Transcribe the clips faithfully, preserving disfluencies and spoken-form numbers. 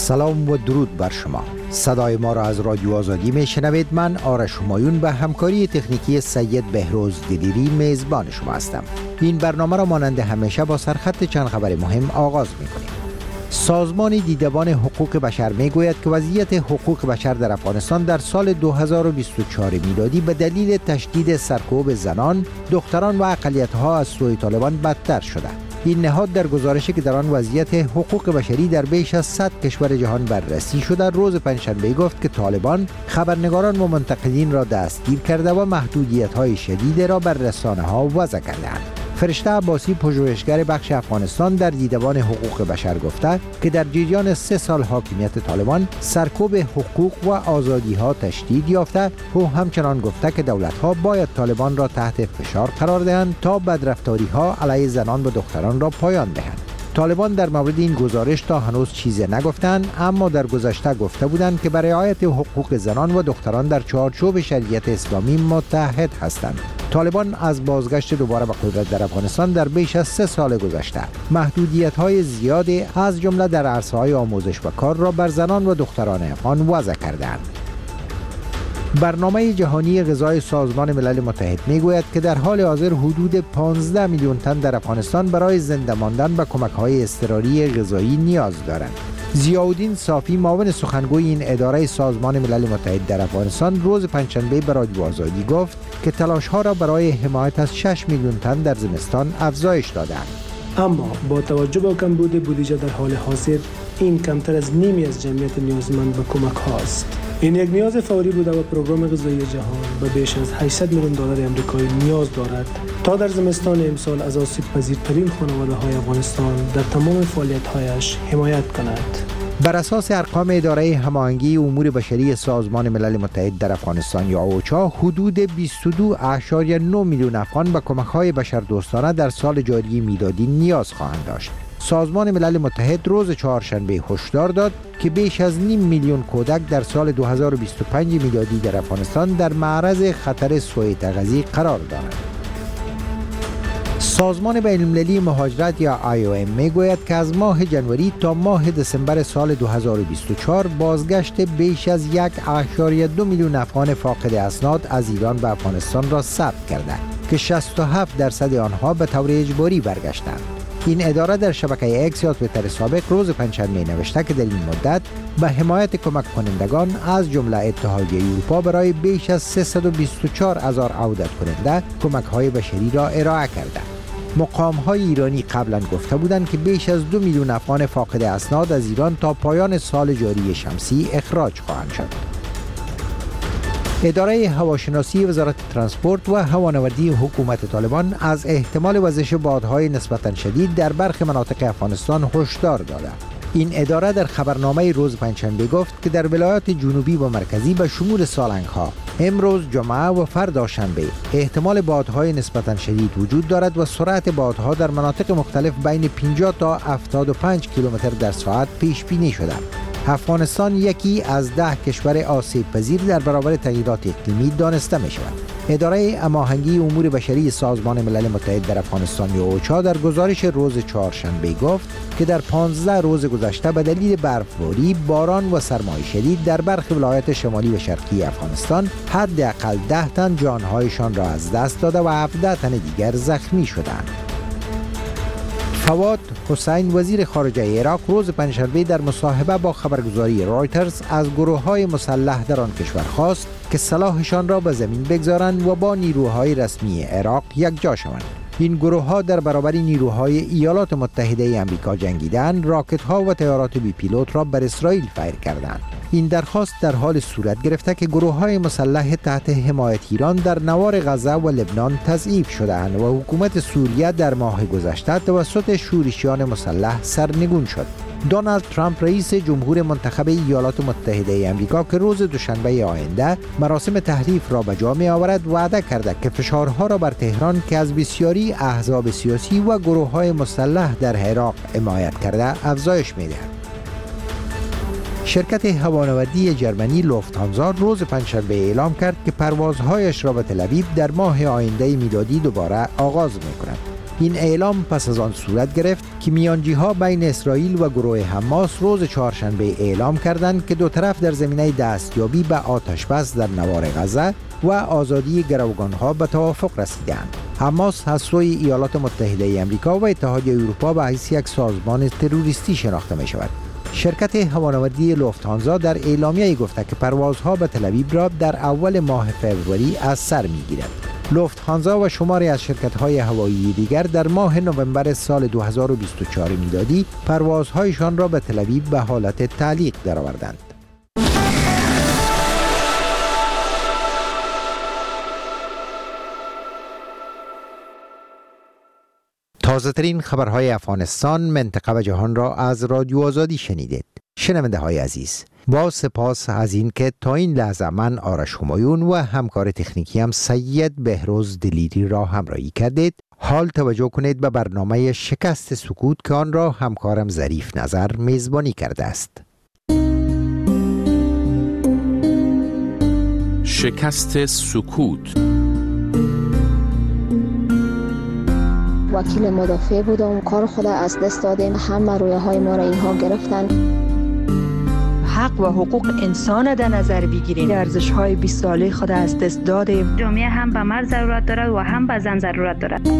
سلام و درود بر شما. صدای ما را از رادیو آزادی می شنوید. من آرش همایون به همکاری تکنیکی سید بهروز دیدیری میزبان شما هستم. این برنامه را مانند همیشه با سرخط چند خبر مهم آغاز می کنیم. سازمان دیدبان حقوق بشر می گوید که وضعیت حقوق بشر در افغانستان در سال دو هزار و بیست و چهار میلادی به دلیل تشدید سرکوب زنان، دختران و اقلیت‌ها از سوی طالبان بدتر شده. این نهاد در گزارشی که در آن وضعیت حقوق بشری در بیش از صد کشور جهان بررسی شده روز پنجشنبه گفت که طالبان خبرنگاران و منتقدین را دستگیر کرده و محدودیت‌های شدید را بر رسانه‌ها وضع کردند. فرشته عباسی، پژوهشگر بخش افغانستان در دیدبان حقوق بشر گفته که در جریان سه سال حاکمیت طالبان سرکوب حقوق و آزادی‌ها تشدید یافته. او همچنان گفته که دولت‌ها باید طالبان را تحت فشار قرار دهند تا بدرفتاری‌ها علیه زنان و دختران را پایان دهند. طالبان در مورد این گزارش تا هنوز چیزی نگفتند، اما در گذشته گفته بودند که برای رعایت حقوق زنان و دختران در چارچوب شریعت اسلامی متحد هستند. طالبان از بازگشت دوباره به قدرت در افغانستان در بیش از سه سال گذشته محدودیت‌های زیادی از جمله در عرصه‌های آموزش و کار را بر زنان و دختران افغان وضع کردند. برنامه جهانی غذای سازمان ملل متحد میگوید که در حال حاضر حدود پانزده میلیون تن در افغانستان برای زنده ماندن به کمک‌های اضطراری غذایی نیاز دارند. ضیاءالدین صافی، معاون سخنگوی این اداره سازمان ملل متحد در افغانستان، روز پنجشنبه به رادیو آزادی گفت که تلاش‌ها را برای حمایت از شش میلیون تن در زمستان افزایش دادند. اما با توجه به کمبود بودجه در حال حاضر این کمتر از نیمی از جمعیت نیازمند به کمک هاست. این یک نیاز فوری بوده و پروگرام غذایی جهان به بیش از هشتصد میلیون دلار آمریکایی نیاز دارد تا در زمستان امسال از آسیب پذیرترین خانواده‌های افغانستان در تمام فعالیت‌هایش حمایت کند. بر اساس ارقام اداره هماهنگی امور بشری سازمان ملل متحد در افغانستان یا اوچا، حدود بیست و دو ممیز نه میلیون افغان به کمک‌های بشردوستانه در سال جاری میلادی نیاز خواهند داشت. سازمان ملل متحد روز چهارشنبه هشدار داد که بیش از نیم میلیون کودک در سال دو هزار و بیست و پنج میلادی در افغانستان در معرض خطر سوء تغذیه قرار دارند. سازمان بین‌المللی مهاجرت یا آی او ام میگوید که از ماه جنوری تا ماه دسامبر سال دو هزار و بیست و چهار بازگشت بیش از یک ممیز دو میلیون افغان فاقد اسناد از ایران به افغانستان را ثبت کرده که شصت و هفت درصد آنها به طور اجباری برگشتند. این اداره در شبکه اکس یا توییتر سابق روز پنجشنبه نوشته که در این مدت به حمایت کمک کنندگان از جمله اتحادیه اروپا برای بیش از سیصد و بیست و چهار هزار عودت کننده کمک‌های بشری را ارائه کرده. مقام‌های ایرانی قبلا گفته بودند که بیش از دو میلیون افغان فاقد اسناد از ایران تا پایان سال جاری شمسی اخراج خواهند شد. اداره هواشناسی وزارت ترانسپورت و هوانوردی حکومت طالبان از احتمال وزش بادهای نسبتاً شدید در برخی مناطق افغانستان هشدار داده. این اداره در خبرنامه روز پنجشنبه گفت که در ولایات جنوبی و مرکزی به شمول سالنگ‌ها امروز جمعه و فردا شنبه احتمال بادهای نسبتاً شدید وجود دارد و سرعت بادها در مناطق مختلف بین پنجاه تا هفتاد و پنج کیلومتر در ساعت پیش بینی شده. افغانستان یکی از ده کشور آسیب پذیر در برابر تغییرات اقلیمی دانسته می شود. اداره هماهنگی امور بشری سازمان ملل متحد در افغانستان یا اوچا در گزارش روز چهارشنبه گفت که در پانزده روز گذشته به دلیل برفباری، باران و سرمای شدید در برخی ولایات شمالی و شرقی افغانستان حداقل ده تن جانهایشان را از دست داده و هفده تن دیگر زخمی شدند. فواد حسین، وزیر خارجه عراق، روز پنجشنبه در مصاحبه با خبرگزاری رایترز از گروه‌های مسلح در آن کشور خواست که سلاحشان را به زمین بگذارند و با نیروهای رسمی عراق یکجا شوند. این گروه‌ها در برابر نیروهای ایالات متحده آمریکا جنگیدند، راکت‌ها و طیارات بی پیلوت را بر اسرائیل فیر کردند. این درخواست در حال صورت گرفته که گروه‌های مسلح تحت حمایت ایران در نوار غزه و لبنان تضعیف شده‌اند و حکومت سوریه در ماه گذشته توسط شورشیان مسلح سرنگون شد. دونالد ترامپ، رئیس جمهور منتخب ایالات متحده آمریکا که روز دوشنبه آینده مراسم تحریف را به جا می آورد، وعده کرده که فشارها را بر تهران که از بسیاری احزاب سیاسی و گروه‌های مسلح در عراق حمایت کرده افزایش می‌دهد. شرکت هوانوردی جرمنی لوفت‌هانزا روز پنجشنبه اعلام کرد که پروازهایش را به تل آویو در ماه آینده میلادی دوباره آغاز می‌کند. این اعلام پس از آن صورت گرفت که میانجی‌ها بین اسرائیل و گروه حماس روز چهارشنبه اعلام کردند که دو طرف در زمینه دستیابی به آتشبس در نوار غزه و آزادی گروگان‌ها به توافق رسیدند. حماس از سوی ایالات متحده آمریکا و اتحادیه اروپا به حیث یک سازمان تروریستی شناخته می شود. شرکت هوانوردی لوفت‌هانزا در اعلامیه گفته که پروازها به تل‌آویو را در اول ماه فوریه از سر می‌گیرد. لوفت‌هانزا و شماری از شرکت‌های هوایی دیگر در ماه نوامبر سال دو هزار و بیست و چهار میلادی پروازهایشان را به تل‌آویو به حالت تعلیق درآوردند. تازه ترین خبرهای افغانستان، منطقه و جهان را از رادیو آزادی شنیدید. شنونده های عزیز، با سپاس از این که تا این لحظه من آرش همایون و همکار تکنیکی هم سید بهروز دلیری را همراهی کردید. حال توجه کنید به برنامه شکست سکوت که آن را همکارم ظریف نظر میزبانی کرده است. شکست سکوت. وکیل مدافع بودم، کار خود از دست دادیم، همه رویه های ما را اینها گرفتن. حق و حقوق انسان در نظر بگیریم، ارزش های بیست ساله خود از دست دادیم. جامعه هم به مرد ضرورت دارد و هم به زن ضرورت دارد.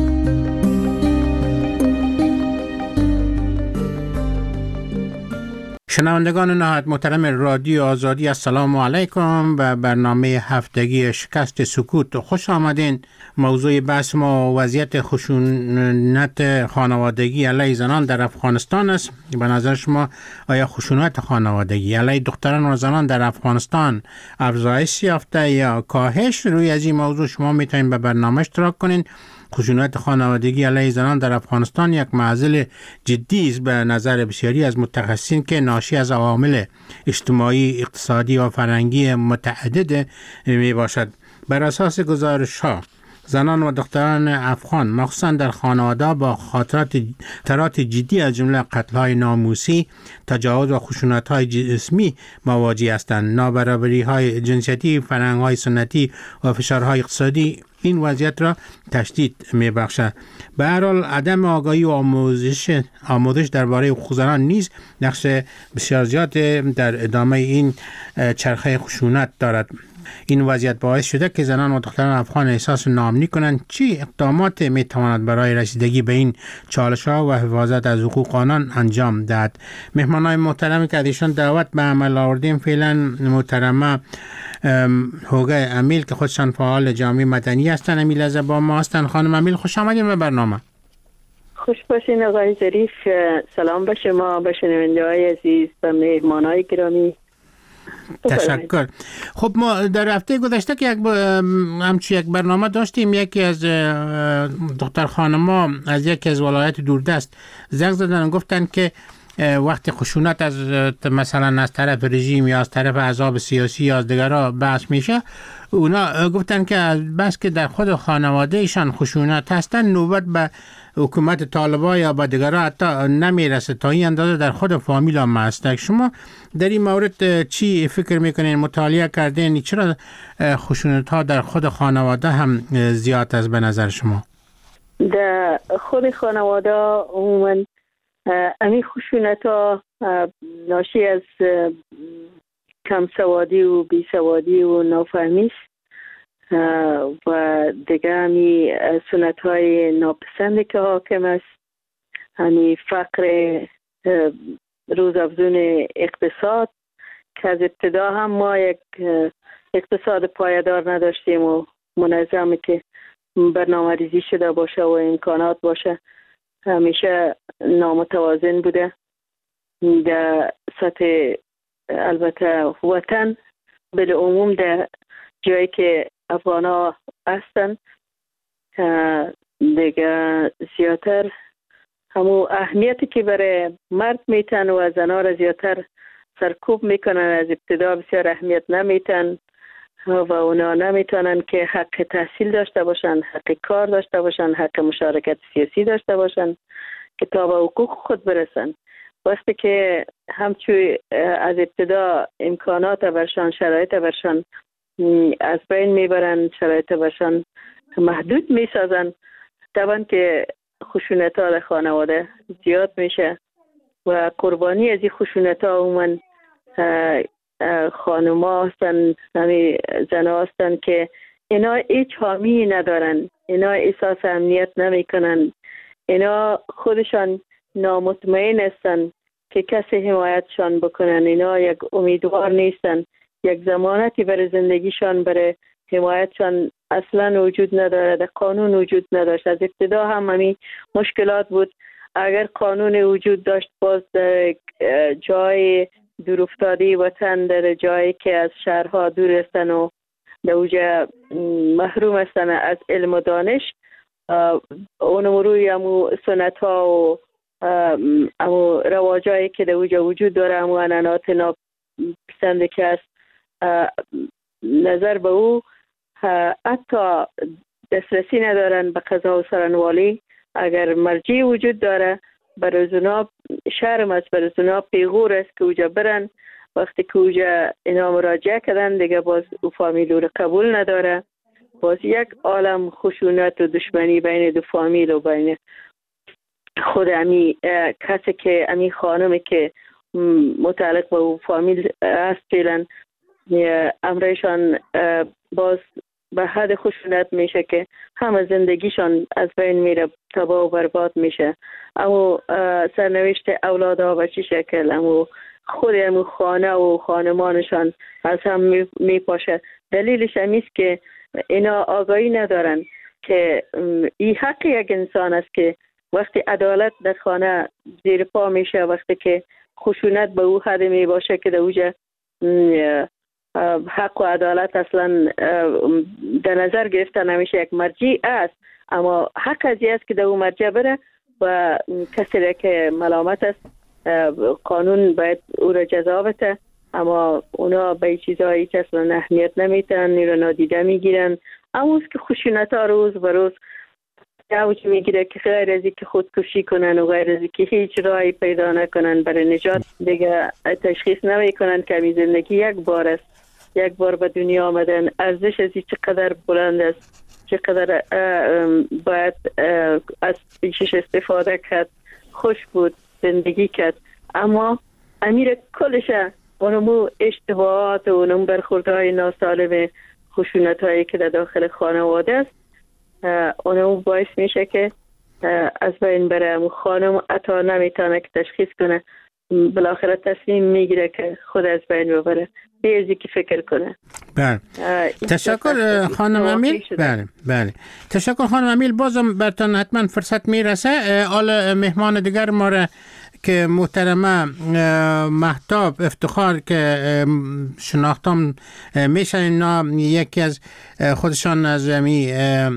شنوندگان نهایت محترم رادیو آزادی، السلام علیکم. به برنامه هفتگی شکست سکوت خوش آمدین. موضوع بحث ما وضعیت خشونت خانوادگی علیه زنان در افغانستان است. به نظر شما آیا خشونت خانوادگی علیه دختران و زنان در افغانستان افزایش یافته یا کاهش؟ روی از این موضوع شما میتونید به برنامه اشتراک کنین. خشونت خانوادگی علیه زنان در افغانستان یک معضل جدی است به نظر بسیاری از متخصصین که ناشی از عوامل اجتماعی، اقتصادی و فرهنگی متعدد می باشد. بر اساس گزارش‌ها، زنان و دختران افغان مخصوصا در خانواده با خاطرات خطرات جدی از جمله قتل‌های ناموسی، تجاوز و خشونت‌های جسمی مواجه هستند. نابرابری‌های جنسیتی، فرهنگ‌های سنتی و فشارهای اقتصادی این وضعیت را تشدید می‌بخشد. به هر حال عدم آگاهی و آموزش آموزش درباره حقوق زنان نیز نقش بسیار زیاد در ادامه این چرخه خشونت دارد. این وضعیت باعث شده که زنان و دختران افغان احساس ناامنی کنند. چی اقدامات میتواند برای رسیدگی به این چالش‌ها و حفاظت از حقوق آنان انجام دهد؟ مهمانان محترمی که ایشان دعوت به عمل آوردیم فعلا محترمه هوگه امیل که خودشان فعال جامعه مدنی هستند. امیل از با ما هستند. خانم امیل خوش آمدید به برنامه. خوش باشین آقای ظریف. سلام به شما، به شنونده‌های عزیز و مهمانان گرامی. تشکر. خب ما در هفته گذشته که یک همچی یک برنامه داشتیم، یکی از دختر خانم‌ها از یکی از ولایت دوردست زنگ زدن و گفتن که وقتی خشونت از مثلا از طرف رژیم یا از طرف احزاب سیاسی یا از دیگرها بحث میشه، اونا گفتن که بس که در خود خانواده ایشان خشونت هستن، نوبت به حکومت طالبان یا با دیگرها حتی نمیرسه، تا این اندازه در خود فامیل هم هست. شما در این مورد چی فکر میکنین؟ مطالعه کردین چرا خشونت ها در خود خانواده هم زیاد است به نظر شما؟ در خود خانواده عموما امی خشونت ها ناشی از کم سوادی و بی سوادی و نافهمی و دیگه همی سنت های ناپسند که حاکم است، همی فقر روزافزون اقتصاد که از ابتدا هم ما یک اقتصاد پایدار نداشتیم و منظمی که برنامه ریزی شده باشه و امکانات باشه، همیشه نامتوازن بوده. در سطح البته وطن بالعموم در جایی که افغان ها هستن دیگه زیادتر همو اهمیتی که برای مرد میتن و زنها را زیادتر سرکوب میکنن. از ابتدا بسیار اهمیت نمیتن و اونا نمیتونن که حق تحصیل داشته باشن، حق کار داشته باشن، حق مشارکت سیاسی داشته باشن که تا به حقوق خود برسن. وقتی که همچوی از ابتدا امکانات برشان، شرایط برشان از بین میبرن، شرایط برشان محدود میسازن، طبعا که خشونت ها در خانواده زیاد میشه و قربانی از این خشونت ها عموما خانم ها هستن، همین زن ها هستن که اینا هیچ حامی ندارن، اینا احساس امنیت نمی کنن، اینا خودشان نامطمئن هستن که کسی حمایتشان بکنن، اینا یک امیدوار نیستن، یک ضمانتی برای زندگیشان برای حمایتشان اصلا وجود نداره، در قانون وجود نداشت. از ابتدا هم همین مشکلات بود. اگر قانون وجود داشت باز در جای دورافتاده وطن، در جایی که از شهرها دور هستن و در اوجا محروم هستن از علم و دانش، اونم روی امو سنت ها و امو رواجایی که در اوجا وجود داره، امو انانات ناپسنده که است، نظر به او حتی دسترسی ندارن به قضا و سرنوالی. اگر مرجعی وجود داره برای زنا شرم است، برای زنا پیغور است که اوجا برن. وقتی که اوجا اینا مراجعه کردن دیگه باز او فامیل رو قبول نداره، باز یک عالم خشونت و دشمنی بین دو فامیل و بین خود امی کسی که امی خانمی که متعلق به او فامیل است فعلا امرشان باز به حد خشونت میشه که همه زندگیشان از بین میره، تباه و برباد میشه. اما سرنوشت اولادها به چی شکل، اما خود امو خانه و خانمانشان از هم میپاشه. دلیلش همیست که اینا آگاهی ندارن که این حق یک انسان است که وقتی عدالت در خانه زیر پا میشه، وقتی که خشونت به او حد می باشه که در اوجه حق و عدالت اصلا در نظر گرفته نمیشه. یک مرجع است اما حق از است که در او مرجع بره و کسی را که ملامت است قانون باید او را جزا بده، اما اونا به چیزایی که اصلا اهمیت نمیتن، نیرو نادیده میگیرن. اما که خشونت ها روز به روز اوج میگیره که غیر از که خودکشی کنن و غیر از که هیچ راهی پیدا نکنن برای نجات، دیگه تشخیص نمیکنن که می زندگی یک بار است، یک بار به دنیا آمدن، ارزش از چقدر بلند است، چقدر باید از پیشش استفاده کرد، خوش بود، زندگی کرد. اما امیر کلش اونمو اشتباهات و اونم برخوردهای ناسالم خشونت هایی که در داخل خانواده است اونمو باعث میشه که از بین بره. خانم حتی نمیتونه که تشخیص کنه، بالاخره تصمیم میگیره که خود از بین ببره بیازی که فکر کنه. بله تشکر خانم امیل. بله بله تشکر خانم امیل. بازم برتان حتما فرصت میرسه. حالا مهمان دیگر ما را که محترمه مهتاب افتخار که شناختم میشن، اینا یکی از خودشان از می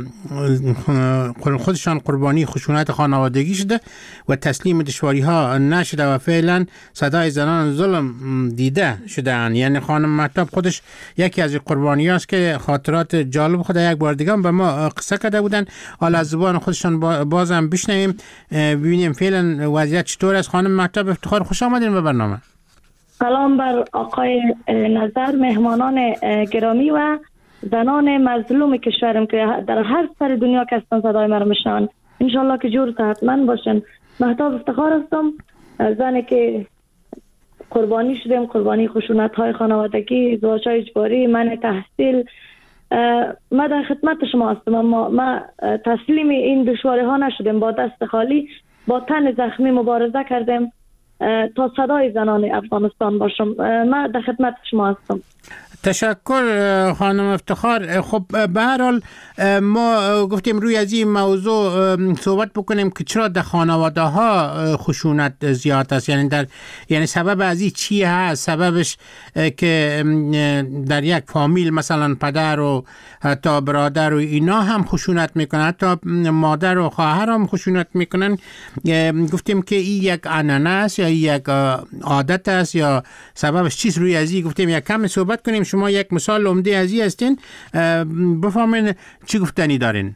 خودشان قربانی خشونت خانوادگی شده و تسلیم دشواری ها نشده و فعلا صدای زنان ظلم دیده شده. یعنی خانم مهتاب خودش یکی از قربانی هاست که خاطرات جالب خود یک بار دیگه به ما قصه کرده بودن. حالا از زبان خودشان بازم بشنویم ببینیم فعلا وضعیت چطور است. خانم مهتاب افتخار خوش آمدین به برنامه. سلام بر آقای نظر، مهمانان گرامی و زنان مظلوم کشورم که در هر سر دنیا که هستن صدای مرا میشنون. انشالله که جور صحتمند باشن. مهتاب افتخار هستم، زنی که قربانی شدم، قربانی خشونت های خانوادگی، ازدواج های اجباری، من تحصیل. ما در خدمت شما هستم، اما ما تسلیم این دشواری ها نشدیم، با دست خالی با تن زخمی مبارزه کردیم تا صدای زنان افغانستان باشم. ما در خدمت شما هستم. تشکر خانم افتخار. خب به هر حال ما گفتیم روی از این موضوع صحبت بکنیم که چرا در خانواده ها خشونت زیاد است. یعنی در یعنی سبب از این چی هست؟ سببش که در یک فامیل مثلا پدر و حتی برادر و اینا هم خشونت میکنن، حتی مادر و خواهر هم خشونت میکنن. گفتیم که این یک عنعنه است یا یک عادت است یا سببش چیست؟ روی از این گفتیم یک کم صحبت کنیم. شما یک مثال عمده از این هستین، بفهمین چی گفتنی دارین.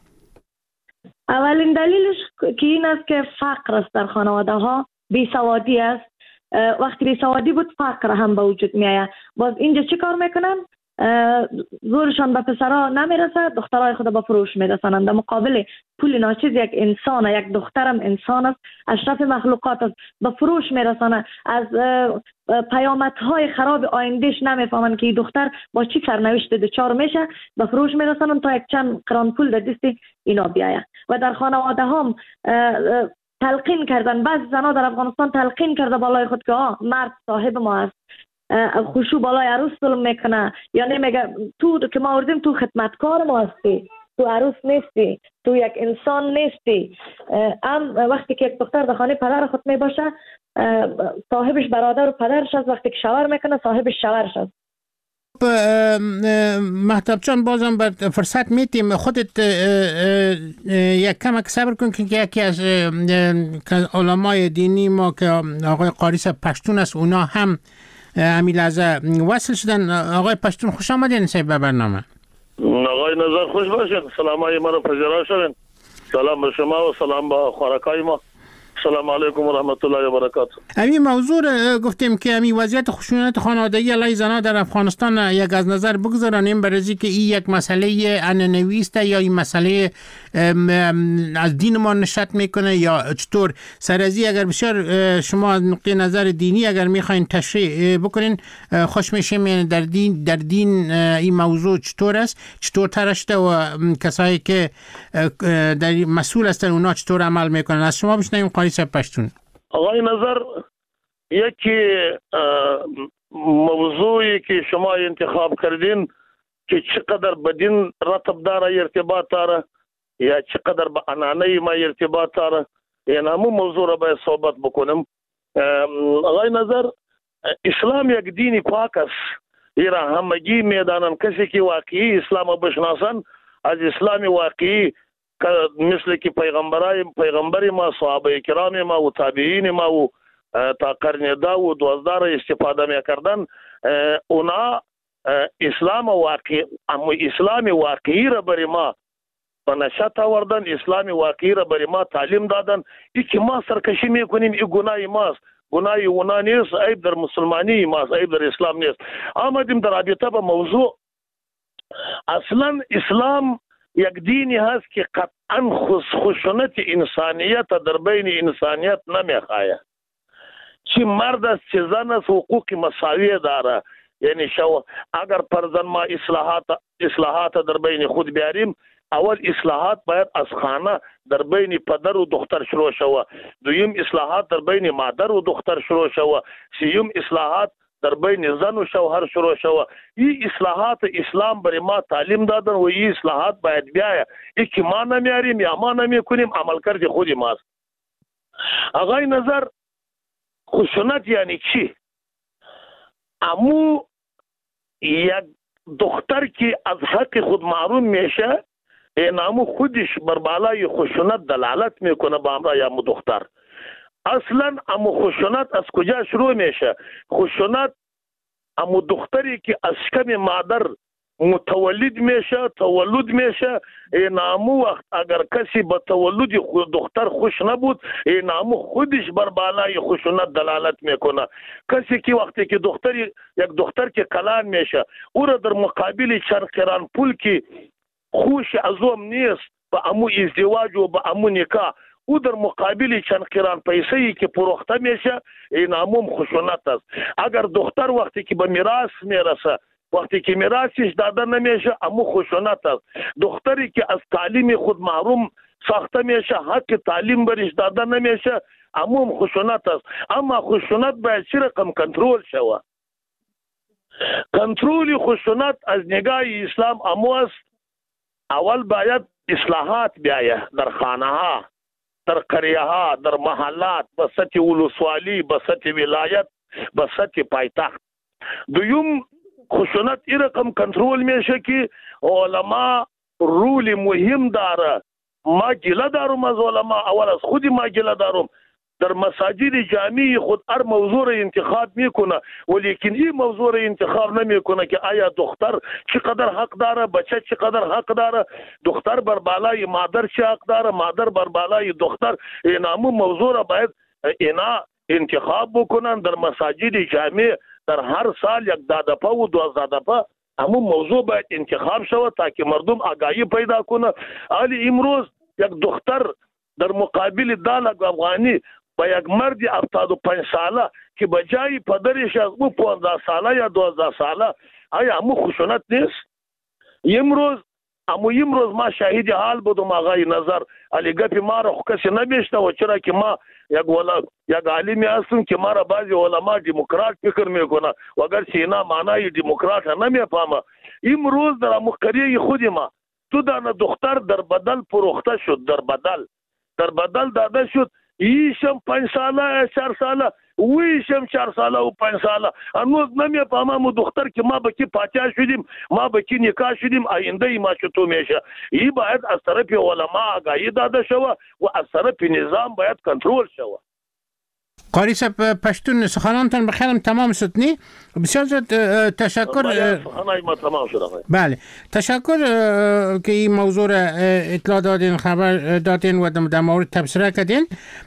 اولین دلیلش که این است که فقر است در خانواده ها، بیسوادی است. وقتی بیسوادی بود فقر هم به وجود می آید. باز اینجا چی کار میکنن؟ زورشان به پسرها نمیرسه، دخترای خود به فروش میرسانند. در مقابل پول ناچیز یک انسان، یک دخترم انسان است، اشرف مخلوقات است، به فروش میرسانه. از پیامدهای خراب آیندهش نمیفهمند که این دختر با چی سرنوشت دچار میشه، به فروش میرسانند تا یک چند قران پول در دست اینا بیاید. و در خانواده هم تلقین کردن، بعض زنها در افغانستان تلقین کرده بالای خود که آه مرد صاحب ما است، خوشو بالای عروس ظلم میکنه، یا نمیگه تو که ما آوردیم تو خدمتکار ما هستی، تو عروس نیستی، تو یک انسان نیستی. ام وقتی که یک دختر در خانه پدر خود می باشه، صاحبش برادر و پدرش است، وقتی که شوهر میکنه صاحبش شوهرش است. مهتاب جان بازم بر فرصت میتیم، خودت یک کمک صبر کن که یکی از علمای دینی ما که آقای قاری صاحب پشتون است، اونا هم همین لحظه وصل شدن. آقای پشتون خوش آمدین صاحب به برنامه. آقای نظر خوش باشین، سلام های ما رو پذیرا شدین. سلام به شما و سلام به خوارکای ما. السلام علیکم و رحمت الله و برکاته. همین موضوع گفتیم که همین وضعیت خشونت خانوادگی علیه زنان در افغانستان یک از نظر بگذاریم، برای اینکه این یک مسئله عنعنوی است یا این مسئله از دین ما نشأت میکنه یا چطور. سر از اگر بسیار شما از نقطه نظر دینی اگر میخواین تشریح بکنین خوش میشیم، یعنی در دین در دین این موضوع چطور است، چطور ترشته و کسایی که در مسئول هستن اونا چطور عمل میکنن. از شما بشنویم قاری صاحب پشتون. آقای نظر، یکی موضوعی که شما انتخاب کردین که چقدر به دین رتب داره ارتباط داره یا چقدر به عنعنه ما ارتباط داره، این همون موضوع را باید صحبت بکنم. آقای نظر، اسلام یک دین پاک است، این را همگی میدانن. کسی که واقعی اسلام بشناسن از اسلام واقعی مثل که پیغمبرای پیغمبر ما، صحابه کرام ما و تابعین ما و تا قرن ده و دوازده را استفاده میکردن، اونا اسلام واقعی اما اسلام واقعی را برای ما به نشأت آوردن، اسلام واقعی را برای ما تعلیم دادن. ای که ما سرکشی میکنیم ای گناه ماست، گناه اونا نیست، عیب در مسلمانی ماست، عیب در اسلام نیست. آمدیم در رابطه با موضوع. اصلا اسلام یک دینی هست که قطعا خشونت انسانیت در بین انسانیت نمیخواه. چی مرد است چی زن است حقوق مساوی داره. یعنی شو اگر پرزن ما اصلاحات اصلاحات در بین خود بیاریم، اول اصلاحات باید از خانه در بین پدر و دختر شروع شوه، دویم اصلاحات در بین مادر و دختر شروع شوه، سوم اصلاحات در بین زن و شوهر شروع شوه. این اصلاحات اسلام برای ما تعلیم دادن و این اصلاحات باید بیاید. ای که ما نمیاریم یا ما نمیکنیم عمل کرد خودی ماست. آقای نظر، خشونت یعنی چی؟ امو یک دختر که از حق خود محروم میشه، این امو خودش بر بالای خشونت دلالت میکنه با امرای امو دختر. اصلا امو خشونت از کجا شروع میشه؟ خشونت امو دختری که از شکم مادر متولد میشه، تولد میشه، این امو وقت اگر کسی با تولد دختر خوش نبود، این امو خودش بر بالای خشونت دلالت میکنه. کسی که وقتی که دختری یک دختر که کلان میشه، او را در مقابل چند قران پول که خوش از اوم نیست با امو ازدواج و با امو نکاح، او در مقابل چند قران پیسه ای که پروخته میشه، این امو خشونت است. اگر دختر وقتی که به میراث میرسه، وقتی که میراثش داده نمیشه، امو خشونت است. دختری که از تعلیم خود محروم ساخته میشه، حق تعلیم برش داده نمیشه، امو خشونت است. اما خشونت باید چه رقم کنترل شوه؟ کنترل خشونت از نگاه اسلام امو است. اول باید اصلاحات بیاید در خانه ها، در قریه ها، در محلات، به سطح ولسوالی، به سطح ولایت، به سطح پایتخت. دویم خشونت این رقم کنترل میشه که علما رول مهم داره. ما گله دارم از علما، اول از خودی ما گله دارم. در مساجد جامعی خود هر موضوع را انتخاب میکنه، ولیکن این موضوع را انتخاب نمیکنه که آیا دختر چقدر حق داره، بچه چقدر حق داره، دختر بر بالای مادر چه حق داره، مادر بر بالای دختر. این همون موضوع را باید اینا انتخاب بکنن. در مساجد جامع در هر سال یک دادپا و دوازده دپا اما موضوع باید انتخاب شود تا که مردم آگاهی پیدا کنه. حالی امروز یک دختر در مقابل دالک افغانی با یک مرد هفتاد و پنج ساله که بجای پدرش از او پانزده ساله یا دوازده ساله، آیا همو خشونت نیست؟ امروز اما امروز ما شاهد حال بودم آقای نظر، علی گپی ما را کسی نمیشته و چرا که ما یک ولا یک عالمی هستم که ما را بعضی علما دموکرات فکر میکنه و اگر سینا معنای دموکرات نمیفهمه. امروز در مقریه خود ما تو دانه دختر در بدل فروخته شد، در بدل در بدل داده شد، ایشم پنج ساله چهار ساله ویشم چهار ساله و پنج ساله. هنوز نمیفهمم دختر که ما به کی پاچا شدیم، ما به کی نکاح شدیم، آینده ما چطور میشه. این باید از طرف علما آگاهی داده شود و از طرف نظام باید کنترل شود. قاری صاحب پشتون سخنانتان بخیرم تمام شد نی؟ بسیار زیاد تشکر. سخنای ما تمام شد. بله تشکر که این موضوع را اطلاع دادین، خبر دادین و در مورد تبصره کردین.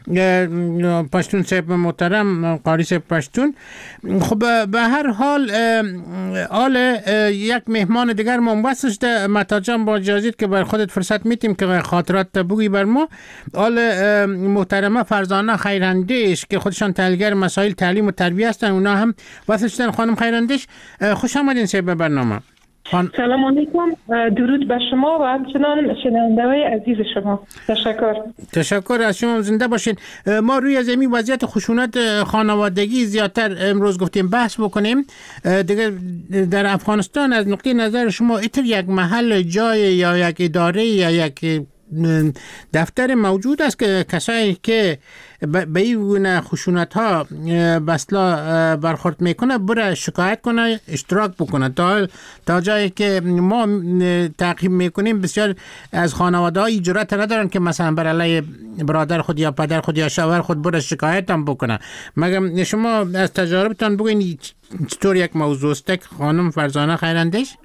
پشتون صاحب محترم، قاری صاحب پشتون. خب به هر حال آل یک مهمان دیگر ما واسش ده متاجم با اجازت که بر خودت فرصت میتیم که خاطرات بگویی بر ما. آل محترمه فرزانه خیراندیش که خودشان تحلیلگر مسائل تعلیم و تربیت هستن، اونا هم واسه خانم خیراندیش. خوش آمدین سه به برنامه. خان... سلام علیکم، درود به شما و همچنان شنونده‌های عزیز شما. تشکر. تشکر از شما، زنده باشین. ما روی از این وضعیت خشونت خانوادگی زیادتر امروز گفتیم بحث بکنیم. دیگه در افغانستان از نقطه نظر شما ایتر یک محل جای یا یک اداره یا یک دفتر موجود است که کسایی که به این خشونت ها بسلا برخورد میکنه بره شکایت کنه، اشتراک بکنه؟ تا تا جایی که ما تعقیب میکنیم بسیار از خانواده ها جرأت ندارن که مثلا بر علیه برادر خود یا پدر خود یا شوهر خود بره شکایت هم بکنه. مگه شما از تجاربتان بگوین چطور یک موضوع است خانم فرزانه خیراندیش؟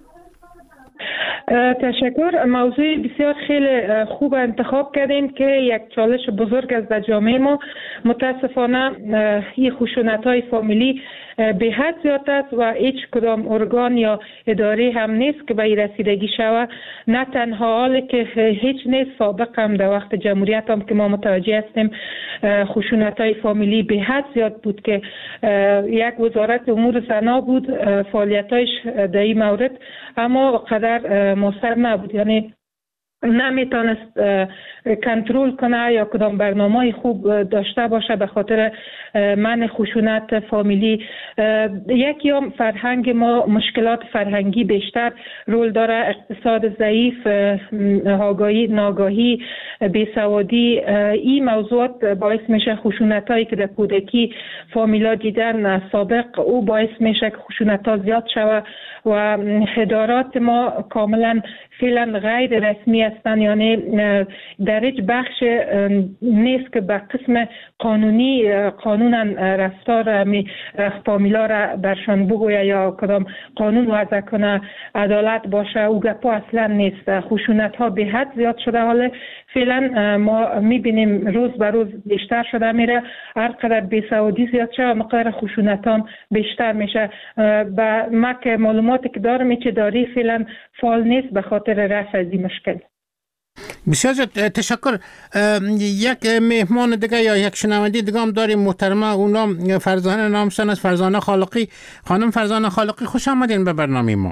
تشکر. موضوع بسیار خیلی خوب انتخاب کردین که یک چالش بزرگ است در جامعه ما. متاسفانه این خشونت‌های فامیلی به حد زیاد است و هیچ کدام ارگان یا اداره هم نیست که به این رسیدگی شوه. نه تنها حالی که هیچ نیست، سابق هم در وقت جمهوریت هم که ما متوجه هستیم خشونت‌های فامیلی به حد زیاد بود که یک وزارت امور زنا بود فعالیت‌هایش در این مورد، اما قدر موثر نبود، یعنی نمیتونست کنترل کنه یا کدام برنامه خوب داشته باشه به خاطر منع خشونت فامیلی. یکی هم فرهنگ ما، مشکلات فرهنگی بیشتر رول داره، اقتصاد ضعیف، آگاهی ناگاهی، بیسوادی. این موضوعات باعث میشه خشونت هایی که در کودکی فامیلا دیدن سابق او باعث میشه که خشونت ها زیاد شود و ادارات ما کاملا فعلا غیر رسمی هستند، یعنی در هیچ بخش نیست که به قسم قانونی قانونا رفتار فامیلا را برشان بگویه یا کدام قانون وضع کنه عدالت باشه. او گپا اصلا نیست. خشونت ها به حد زیاد شده. حالا فعلا ما میبینیم روز به روز بیشتر شده میره. هر قدر بیسوادی زیاد شده مقدار خشونت ها بیشتر میشه. با ما که معلوماتی که دارم چه داری فعلا فعال نیست به خاطر رفع از این مشکل. بسیار تشکر. یک مهمان دیگه یا یک شنونده دیگه هم داریم محترمه، اونام فرزانه نامشون از فرزانه خالقی. خانم فرزانه خالقی خوش آمدین به برنامه ما.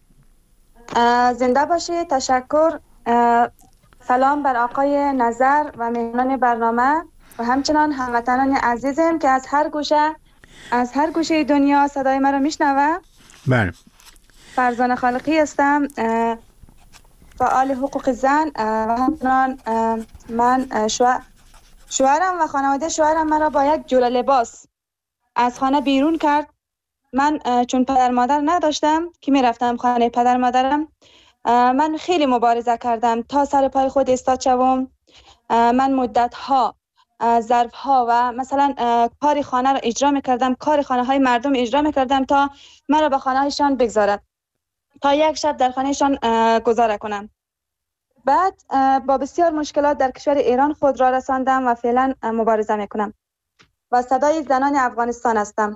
زنده باشید. تشکر. سلام بر آقای نظر و مهمان برنامه و همچنان هموطنان عزیزم که از هر گوشه از هر گوشه دنیا صدای مرا میشنوه. بله. فرزانه خالقی هستم، فعال حقوق زن و همچنان من شوهرم و خانواده شوهرم مرا با یک جوله لباس از خانه بیرون کرد. من چون پدر مادر نداشتم که میرفتم خانه پدر مادرم، من خیلی مبارزه کردم تا سر پای خود ایستاد شوم. من مدت ها ظرف ها و مثلا کاری خانه را اجرا میکردم، کاری خانه های مردم اجرا میکردم تا مرا به خانه هایشان بگذارد، تا یک شب در خانهشان گذاره کنم. بعد با بسیار مشکلات در کشور ایران خود را رساندم و فعلا مبارزه میکنم و صدای زنان افغانستان هستم.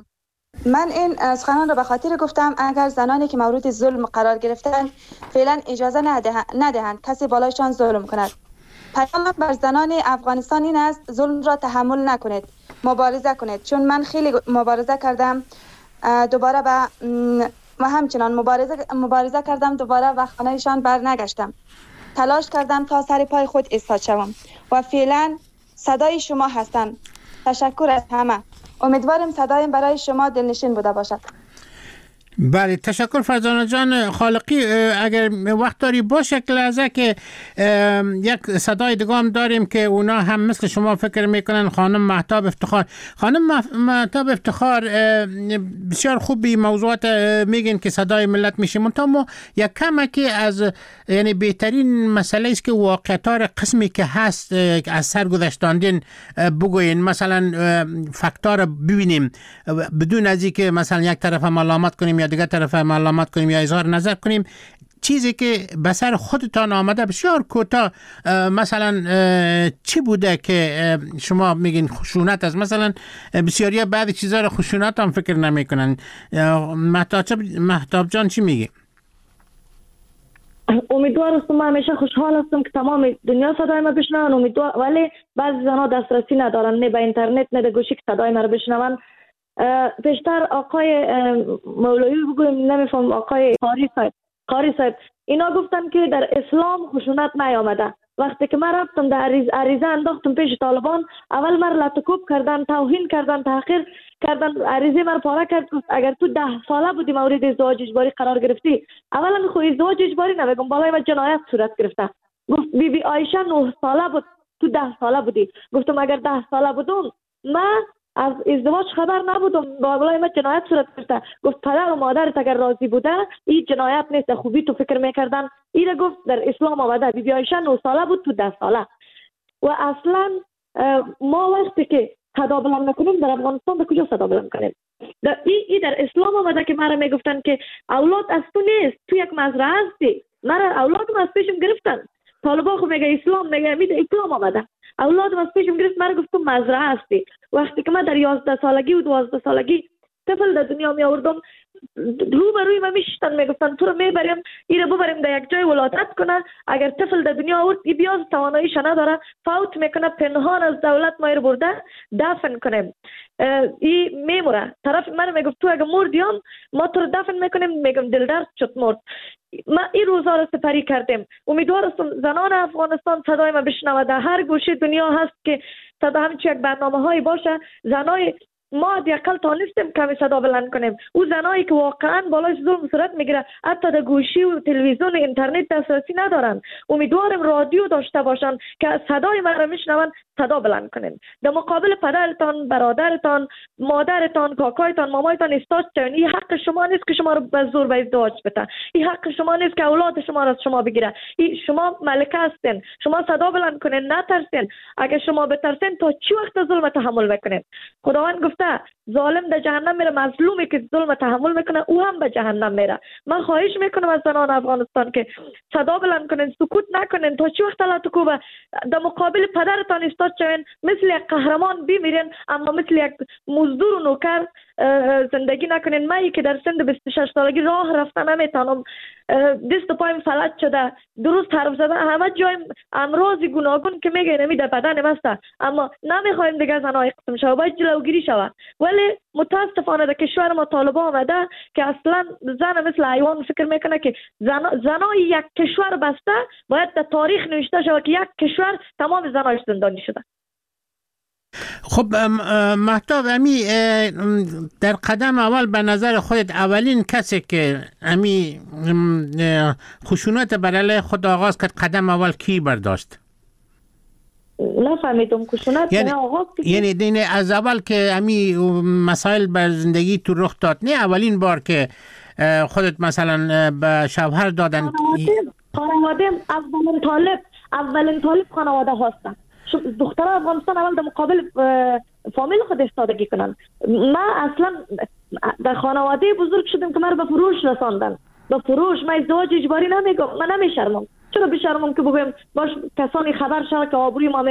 من این سخنان را به خاطر گفتم اگر زنانی که مورد ظلم قرار گرفتن فعلا اجازه ندهند, ندهند کسی بالایشان ظلم کند. پیام بر زنان افغانستان این است ظلم را تحمل نکنید، مبارزه کنید. چون من خیلی مبارزه کردم دوباره به و همچنان مبارزه مبارزه کردم دوباره و خانهشان بر نگشتم. تلاش کردم تا سر پای خود ایستاد شوم و فعلا صدای شما هستم. تشکر از همه. امیدوارم صدایم برای شما دلنشین بوده باشد. بله تشکر فرزانه جان خالقی. اگر وقت داری با شکل لحظه که یک صدای دیگه هم داریم که اونا هم مثل شما فکر میکنن. خانم مهتاب افتخار خانم مهتاب افتخار بسیار خوب به موضوعات میگین که صدای ملت میشه، منتها ما یک کمکی از یعنی بهترین مسئله است که واقعیت‌ها قسمی که هست از سر گذشتاندین بگوین، مثلا فکت‌ها رو ببینیم بدون از اینکه مثلا یک طرف ملامت کنیم یا دیگه طرف ملامت کنیم یا اظهار نظر کنیم. چیزی که به سر خودتان آمده بسیار کوتاه، مثلا چی بوده که شما میگین خشونت است؟ مثلا بسیاری بعضی چیزا رو خشونت هم فکر نمیکنن. مهتاب مهتاب جان چی میگی؟ امیدوار هستم، من همیشه خوشحال هستم که تمام دنیا صدای ما بشنون. امیدوار ولی بعضی زنها دسترسی ندارن، نه به اینترنت نه به گوشی که صدای ما رو بشنون. پیشتر آقای مولوی بگویم نمیفهم، آقای قاری صاحب قاری صاحب اینا گفتن که در اسلام خشونت نیامده. وقتی که من رفتم در عریض عریضه انداختم پیش طالبان، اول من لطکوب کردن، توهین کردن، تحقیر کردن، عریضه من پاره کرد. اگر تو ده ساله بودی مورد ازدواج اجباری قرار گرفتی، اولا خو ازدواج اجباری نمیگم، بالای من جنایت صورت گرفته. گفت بی بی عایشه نه ساله بود، تو ده ساله بودی. گفتم اگر ده ساله بودم من از ازدواج خبر نبودم، بالای من جنایت صورت گرفته. گفت پدر و مادرت اگر راضی بوده این جنایت نیست، خوبی تو فکر میکردن. این گفت در اسلام آمده. بی بی عایشه نه ساله بود، تو ده ساله. و اصلا ما وقتی که صدا بلند میکنیم در افغانستان به کجا صدا بلند کنیم؟ در این ای در اسلام آمده که مرا میگفتن که اولاد از تو نیست، تو یک مزرعه هستی. مرا اولادم از پیشم گرفتن. طالبا خو میگه اسلام، میگه می اسلام آمده. اولادم از پیشم گرفت، مرا گفت تو مزرعه هستی. وقتی که من در یازده سالگی و دوازده سالگی طفل در دنیا می آوردم، رو به روی من میشتن، میگفتن تو رو میبریم این رو ببریم در یک جای ولادت کنه. اگر طفل در دنیا آورد این بیاز تواناییش نداره، فوت میکنه، پنهان از دولت ما رو برده دفن کنیم. این میموره. طرف من میگفت تو اگر مردیم ما تو رو دفن میکنیم. میگم دل درد شد مرد. ما این روزا رو سپری کردیم. امیدوار هستم زنان افغانستان صدای ما بشنوه. در هر گوشه دنیا هست که صدا همچین یک برنامه هایی باشه. زنای ما دیگه تانستیم کمی صدا بلند کنیم. او زنایی که واقعا بالاش ظلم صورت میگیره، حتی در گوشی و تلویزیون و اینترنت دسترسی ندارن، امیدوارم رادیو داشته باشن که صدای ما را میشنون، صدا بلند کنیم. در مقابل پدرتان، برادرتان، مادرتان، کاکایتان، مامایتان استاد چون. این حق شما نیست که شما رو به زور به ازدواج بده. این حق شما نیست که اولاد شما را از شما بگیره. این شما ملکه هستین. شما صدا بلند کنین، نترسین. اگه شما بترسین تا چی وقت ظلم تحمل میکنین؟ خداوند گفته ظالم در جهنم میره، مظلومی که ظلم تحمل میکنه او هم به جهنم میره. من خواهش میکنم از زنان افغانستان که صدا بلند کنین، سکوت نکنین. تا چی وقت لطکوبه در مقابل پدرتان استاد شوین، مثل یک قهرمان بمیرین، اما مثل یک مزدور و نوکر زندگی نکنین. من که در سن بیست و شش سالگی راه رفتن نمیتونم، دست و پایم فلج شده، درست حرف زدن همه جایم امراض گوناگون که میگه نمیده بدن مسته، اما نمیخوایم دیگه زنای قسم شوه، باید جلوگیری شوه. ولی متاسفانه در کشور ما طالبان آمده که اصلا زن مثل حیوان فکر میکنه که زن زنای یک کشور بسته باید در تاریخ نوشته شود که یک کشور تمام زنایش زندانی شده. خب مهتاب امی در قدم اول به نظر خودت اولین کسی که امی خشونت بر علیه خود آغاز کرد قدم اول کی برداشت؟ نفهمیدم. خشونت یعنی آغاز یعنی دین از اول که امی مسائل بر زندگی تو رخ داد، نه اولین بار که خودت مثلا به شوهر دادن؟ خانواده اولین طالب اولین طالب خانواده هستن. دختران افغانستان اول در مقابل فامیل خود استادگی کنن. من اصلا در خانواده بزرگ شدم که من به فروش رساندن. به فروش من ازدواج اجباری نمیگم، من نمیشرمم. چرا بشرمم که بگویم باش کسانی خبر شد که آبروی ما میره؟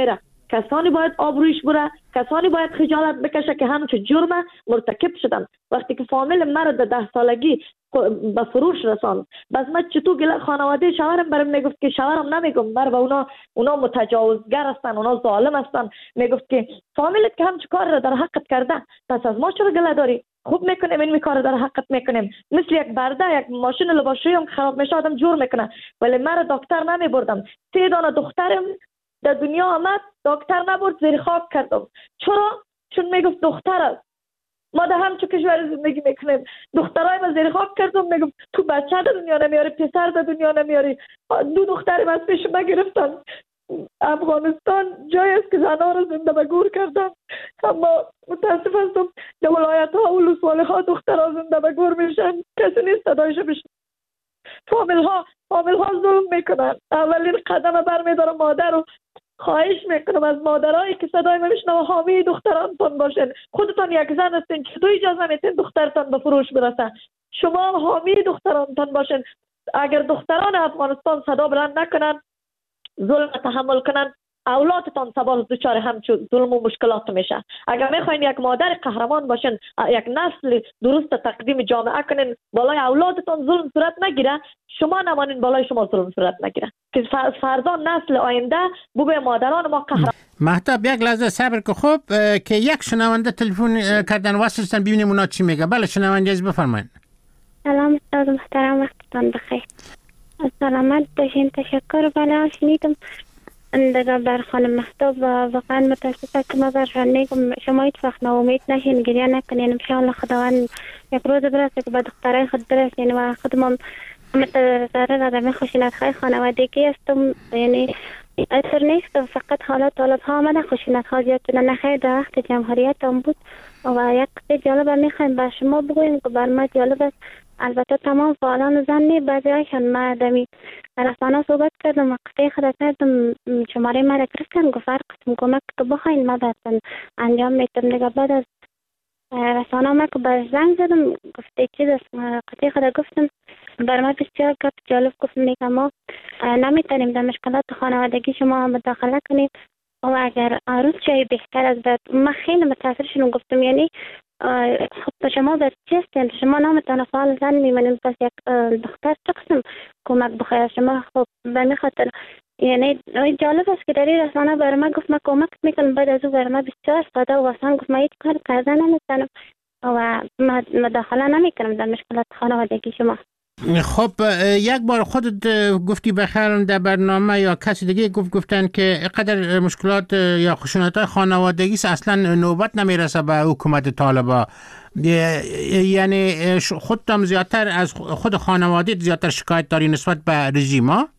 کسانی باید آبرویش بره، کسانی باید خجالت بکشه که همچون جرم مرتکب شدن. وقتی که فامیل مرا در ده سالگی به فروش رساند، بس من چطور گله خانواده شوهرم برام میگفت که شوهرم نمیگم بر و اونا اونا متجاوزگر هستن، اونا ظالم هستن، میگفت که فامیلت که همچون کار را در حقت کرده، پس از ما چرا گله داری؟ خوب میکنیم این کار در حقت میکنیم. مثل یک برده یک ماشین لباسشویی هم خراب میشه آدم جور میکنه، ولی مرا دکتر نمی بردم. سه دانه دخترم در دنیا آمد، دکتر نبرد، زیر خاک کردم. چرا؟ چون میگفت دختر است. ما در همچو کشور زندگی میکنیم، دخترای ما زیر خاک کردم، میگفت تو بچه در دنیا نمیاری، پسر در دنیا نمیاری. دو دخترم از پیش ما گرفتن. افغانستان جایی است که زنها را زنده به گور کردن، اما متاسف هستم در ولایت ها و ولسوالی ها دخترها زنده به گور میشن، کسی نیست صدایش بشن. فامیل ها فامیل ها ظلم میکنن. اولین قدم برمیدارم مادر رو خواهش میکنم از مادرایی که صدای ما میشنوه حامی دخترانتان باشین. خودتان یک زن هستین، چطور اجازه میتین دخترتان به فروش برسه؟ شما حامی دخترانتان باشین. اگر دختران افغانستان صدا بلند نکنن، ظلم تحمل کنن، اولادتان سبال دچار همچون ظلم و مشکلات میشه. اگر میخواین یک مادر قهرمان باشین، یک نسل درست تقدیم جامعه کنین، بالای اولادتان ظلم صورت نگیره، شما نمانین بالای شما ظلم صورت نگیره، که فردا نسل آینده بوبه مادران ما قهرمان. مهتاب یک لحظه صبر که خوب که یک شنونده تلفن کردن واسطن ببینیم اونا چی میگه. بله شنونده از بفرمایید. سلام استاد محترم، وقتتان بخیر. از سلامت باشین. تشکر. بله شنیدم دیگر بر خانم مهتاب و واقعا متاسفم که ما برشان میگم شما هیچ وقت ناامید نشین، گریه نکنین. انشاءالله خداوند یک روز برسه که به دخترای خود برسین و خودمان متضرر آدم خشونت‌های خانوادگی هستم. یعنی اثر نیست، فقط حالات طالب ها آمده خشونت‌ها زیاد شده. نخیر در وقت جمهوریت هم بود و یک قصه جالب میخوایم بر شما بگویم که بر ما جالب است. البته تمام فعالان زنی بعضی هایشان ما دمی رسانه صحبت کردم و قصه خود کردم، شماره ما را گرفتن گفت هر قسم کمک که بخواین ما براتون انجام میتونم. دیگه بعد از رسانه ما که بر زنگ زدم گفته چیز است، قصه خود گفتم بر ما بسیار گپ جالب گفت میگم ما نمیتونیم در مشکلات خانوادگی شما مداخله کنیم و اگر روز جای بهتر از بعد. من خیلی متاثر شدم، گفتم یعنی خب شما بر چی هستین؟ شما نامتان فعال زن میمونیم، پس یک دختر چه قسم کمک بخواید شما؟ خب به می خاطر یعنی جالب است که در این رسانه بر ما گفت من کمک میکنم، بعد از او بر ما بسیار ساده و آسان گفت من هیچ کار کردن نمیتونم و مداخله نمیکنم در مشکلات خانوادگی شما. خب یک بار خودت گفتی بخیر در برنامه یا کسی دیگه گفت گفتن که قدر مشکلات یا خشونت‌های خانوادگی اصلا نوبت نمیرسه به حکومت طالبا، یعنی خودتم زیادتر از خود خانواده زیادتر شکایت داری نسبت به رژیم ها؟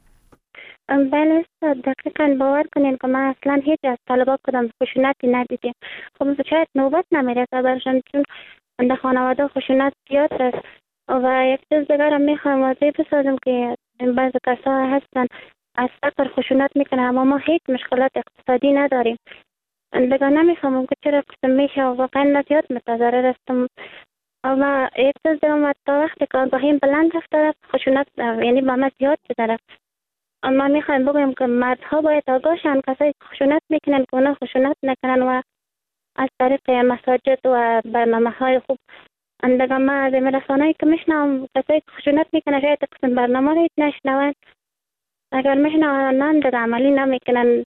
بله دقیقاً باور کنین که ما اصلا هیچ از طالبا کدام خشونتی ندیدیم. خب شاید نوبت نمیرسه برشان چون در خانواده خشونت زیاد است. و یک چیز دیگر هم میخوایم واضح بسازم که بعض کسا هستن از فقر خشونت میکنه، اما ما هیچ مشکلات اقتصادی نداریم. دیگر نمیفهمم که چرا قسم میشه و واقعا زیاد متضرر هستم. و یک چیز دیگر تا وقتی که آگاهیم بلند رفته خشونت یعنی با ما زیاد شده. اما میخوایم بگویم که مردها باید آگاه شن، کسایی خشونت میکنن که اونا خشونت نکنن و از طریق مساجد و برنامه های خوب اندگاه ما از این رسانه‌ای که میشنم کسایی که خشونت میکنن شاید قسم برنامه رو نشنون، اگر میشنون در عملی نمیکنن.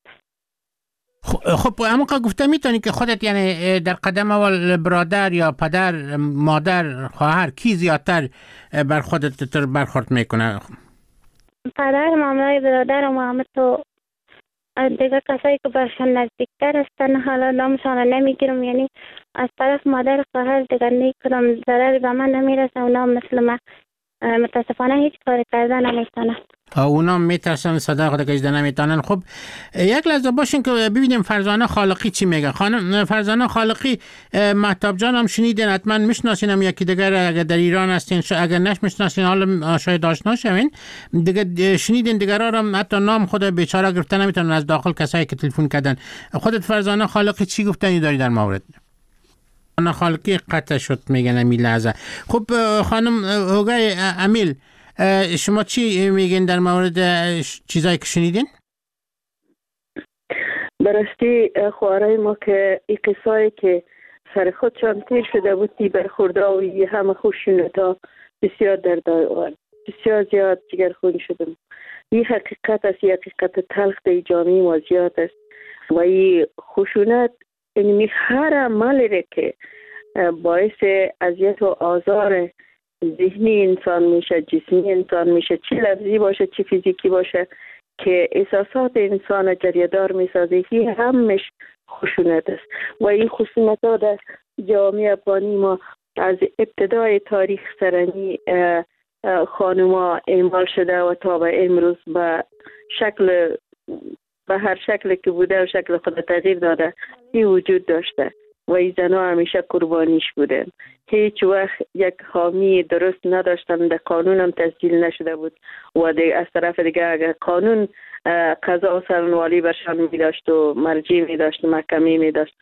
خب اما که گفته میتونی که خودت یعنی در قدم اول برادر یا پدر مادر خواهر کی زیادتر بر خودت تر برخورد میکنه؟ پدر مامای برادر و مامت و دیگر کسایی که برشان نزدیکتر هستن حالا نامشان نمیگیرم، یعنی از طرف مادر خواهر دیگر نیک کدام ضرر به من نمیرسه. اونا مثل من متاسفانه هیچ کاری کردن نمیتونن. اونا میترسن صدا خود که اجده نمیتونن. خب یک لحظه باشین که ببینیم فرزانه خالقی چی میگه. خانم فرزانه خالقی، مهتاب جان هم شنیدین، حتما میشناسین، هم یکی دیگر اگر در ایران هستین، اگر نش میشناسین حالا شاید آشنا شوین. دیگه شنیدین دیگرها هم حتی نام خود بیچاره گرفته نمیتونن از داخل کسایی که تلفن کردن. خودت فرزانه خالقی چی گفتنی داری در مورد؟ خانم خالقی قطع شد میگن امی لحظه. خب خانم هوگای امیل، شما چی میگین در مورد چیزایی که شنیدین؟ براستی خوارای ما که این قصایی که سر خودشان تیر شده بود تی برخورده و یه همه خشونتا بسیار دردآور، بسیار زیاد جگرخون شدم. این حقیقت است، این حقیقت تلخ در جامعه ما زیاد است و این خشونت این هر عملی که باعث اذیت و آزار ذهنی انسان میشه، جسمی انسان میشه، چه لفظی باشه چه فیزیکی باشه که احساسات انسان جریدار میسازه، این همش خشونت است و این خشونت ها در جامعه افغانی ما از ابتدای تاریخ سرنی خانوما اعمال شده و تا به امروز به شکل به هر شکل که بوده و شکل خود تغییر داده این وجود داشته و این زنها همیشه قربانیش بودن. هیچ وقت یک حامی درست نداشتن، در قانون هم تسجیل نشده بود و از طرف دیگه اگر قانون قضا و سرنوالی برشان می داشت و مرجع می داشت، محکمه می داشت،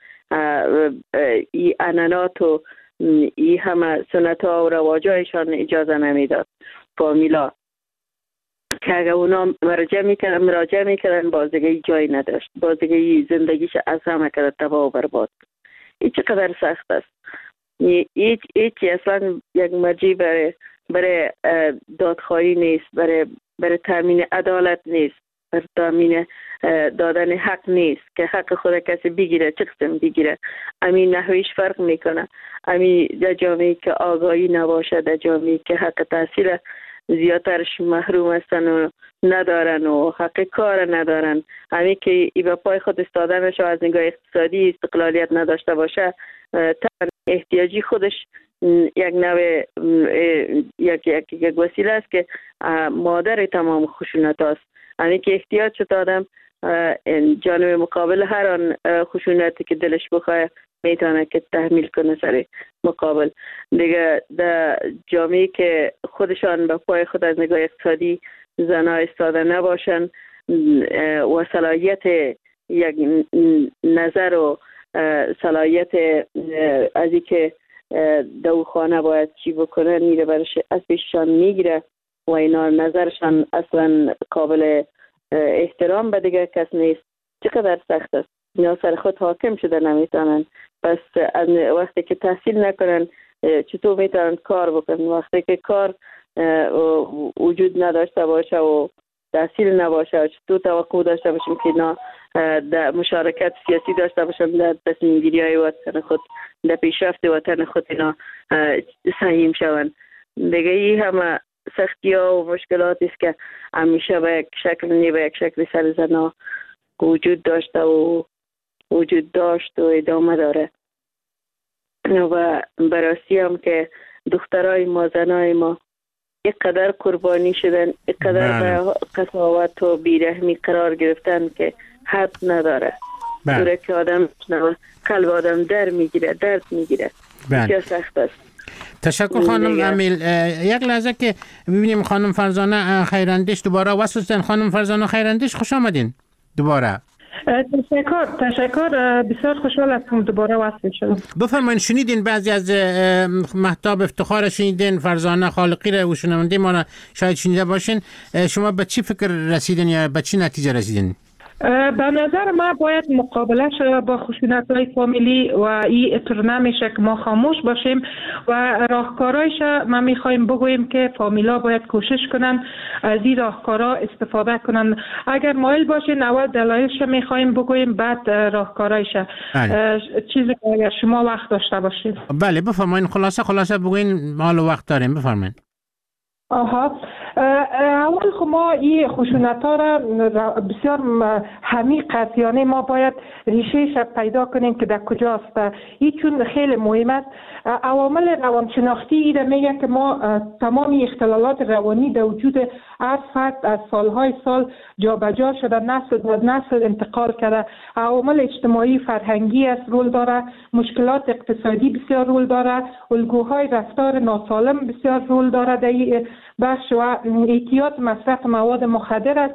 این انانات و این همه سنت ها و رواجایشان اجازه نمی داد. فامیلا که اگر اونا مراجعه میکردن مراجعه میکردن بازدگی جایی نداشت، بازدگی زندگیش از همه کرد تباه و برباد. این چقدر سخت است. هیچ هیچی اصلا یک مرجع برای برای دادخواهی نیست، برای برای تامین عدالت نیست، برای تامین دادن حق نیست که حق خود کسی بگیره، چه قسم بگیره. امین نحویش فرق میکنه. امین در جامعه که آگاهی نباشه، در جامعه که حق تحصیل زیادترش محروم هستن و ندارن و حق کار ندارن، همین که ای به پای خود استادنش و از نگاه اقتصادی استقلالیت نداشته باشه، احتیاجی خودش یک نوع یک یک یک وسیله است که مادر تمام خشونت است. همین که احتیاج شد آدم جانب مقابل هر آن خشونتی که دلش بخواه میتونه که تحمیل کنه سر مقابل. دیگه در جامعه که خودشان به پای خود از نگاه اقتصادی زنها ایستاده نباشن و صلاحیت یک نظر و صلاحیت از این که دو خانه باید چی بکنه میره برش از پیششان میگیره و اینا نظرشان اصلا قابل احترام به دیگه کس نیست. چقدر سخت است. اینا سر خود حاکم شده نمیتونن. پس از وقتی که تحصیل نکنن چطور میتونن کار بکنن؟ وقتی که کار وجود نداشته باشه و تحصیل نباشه، چطور توقع داشته باشیم که اینا در مشارکت سیاسی داشته باشن، در تصمیم گیری های وطن خود، در پیشرفت وطن خود اینا سهیم شون. دیگه این همه سختی ها و مشکلاتی است که همیشه به یک شکل نی به یک شکل سر زنها وجود داشته و وجود داشت و ادامه داره. و براستی هم که دخترای ما، زنای ما اینقدر قربانی شدن، اینقدر به قساوت و بیرحمی قرار گرفتن که حد نداره. دوره که آدم قلب آدم در میگیره، درد میگیره. بسیار سخت است. تشکر خانم امیل. یک لحظه که ببینیم خانم فرزانه خیراندیش دوباره واسه خانم فرزانه خیراندیش، خوش آمدین دوباره. تشکر تشکر بسیار خوشحال هستم دوباره وصل شدم. بفرمایید شنیدین بعضی از مهتاب افتخار شنیدین، فرزانه خالقی رو و شنونده ما را شاید شنیده باشین. شما به چی فکر رسیدین یا به چی نتیجه رسیدین؟ به نظر ما باید مقابلش با خشونت‌های فامیلی و این اطور نمیشه که ما خاموش باشیم و راهکارایش ما میخوایم بگوییم که فامیلا باید کوشش کنن از این راهکارا استفاده کنن. اگر مایل باشین اول دلایلش میخوایم بگوییم بعد راهکارایش. چیزی که اگر شما وقت داشته باشید. بله بفرمایید. خلاصه خلاصه بگوین، حال و وقت داریم. بفرمایید. آها اول خب ما این خشونت ها را بسیار عمیق است، یعنی ما باید ریشهش پیدا کنیم که در کجاست. این چون خیلی مهم است. عوامل روانشناختی این را میگه که ما تمام اختلالات روانی در وجود هر فرد از سالهای سال جابجا شده، نسل در نسل انتقال کرده. عوامل اجتماعی فرهنگی است رول داره، مشکلات اقتصادی بسیار رول داره، الگوهای رفتار ناسالم بسیار رول داره در بخش و اعتیاد مصرف مواد مخدر است.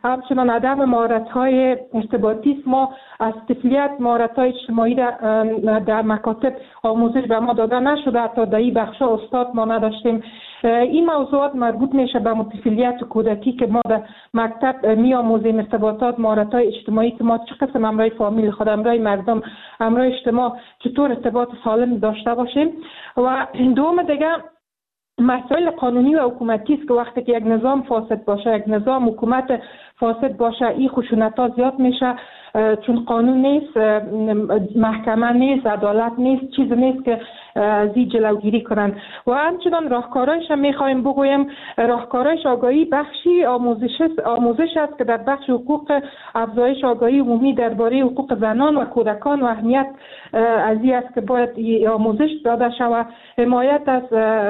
همچنان عدم مهارت‌های ارتباطی است. ما از طفولیت مهارت‌های اجتماعی در مکاتب آموزش به ما داده نشده، حتی در این بخشا استاد ما نداشتیم. این موضوعات مربوط میشه به طفولیت و کودکی که ما در مکتب میآموزیم، ارتباطات، مهارت‌های اجتماعی که ما چه قسم همراه فامیل خود، همراه مردم، همراه اجتماع چطور ارتباط سالم داشته باشیم. و دوم دیگه مسائل قانونی و حکومتی است که وقتی که یک نظام فاسد باشه، یک نظام حکومت فاسد باشه، این خشونت‌ها زیاد میشه، چون قانون نیست، محکمه نیست، عدالت نیست، چیز نیست که از این جلوگیری کنند. و همچنان راهکارهایش هم میخوایم بگویم. راهکارهایش آگاهی بخشی آموزش است، آموزش است که در بخش حقوق، افزایش آگاهی عمومی درباره حقوق زنان و کودکان و اهمیت از این است که باید آموزش داده شود. حمایت از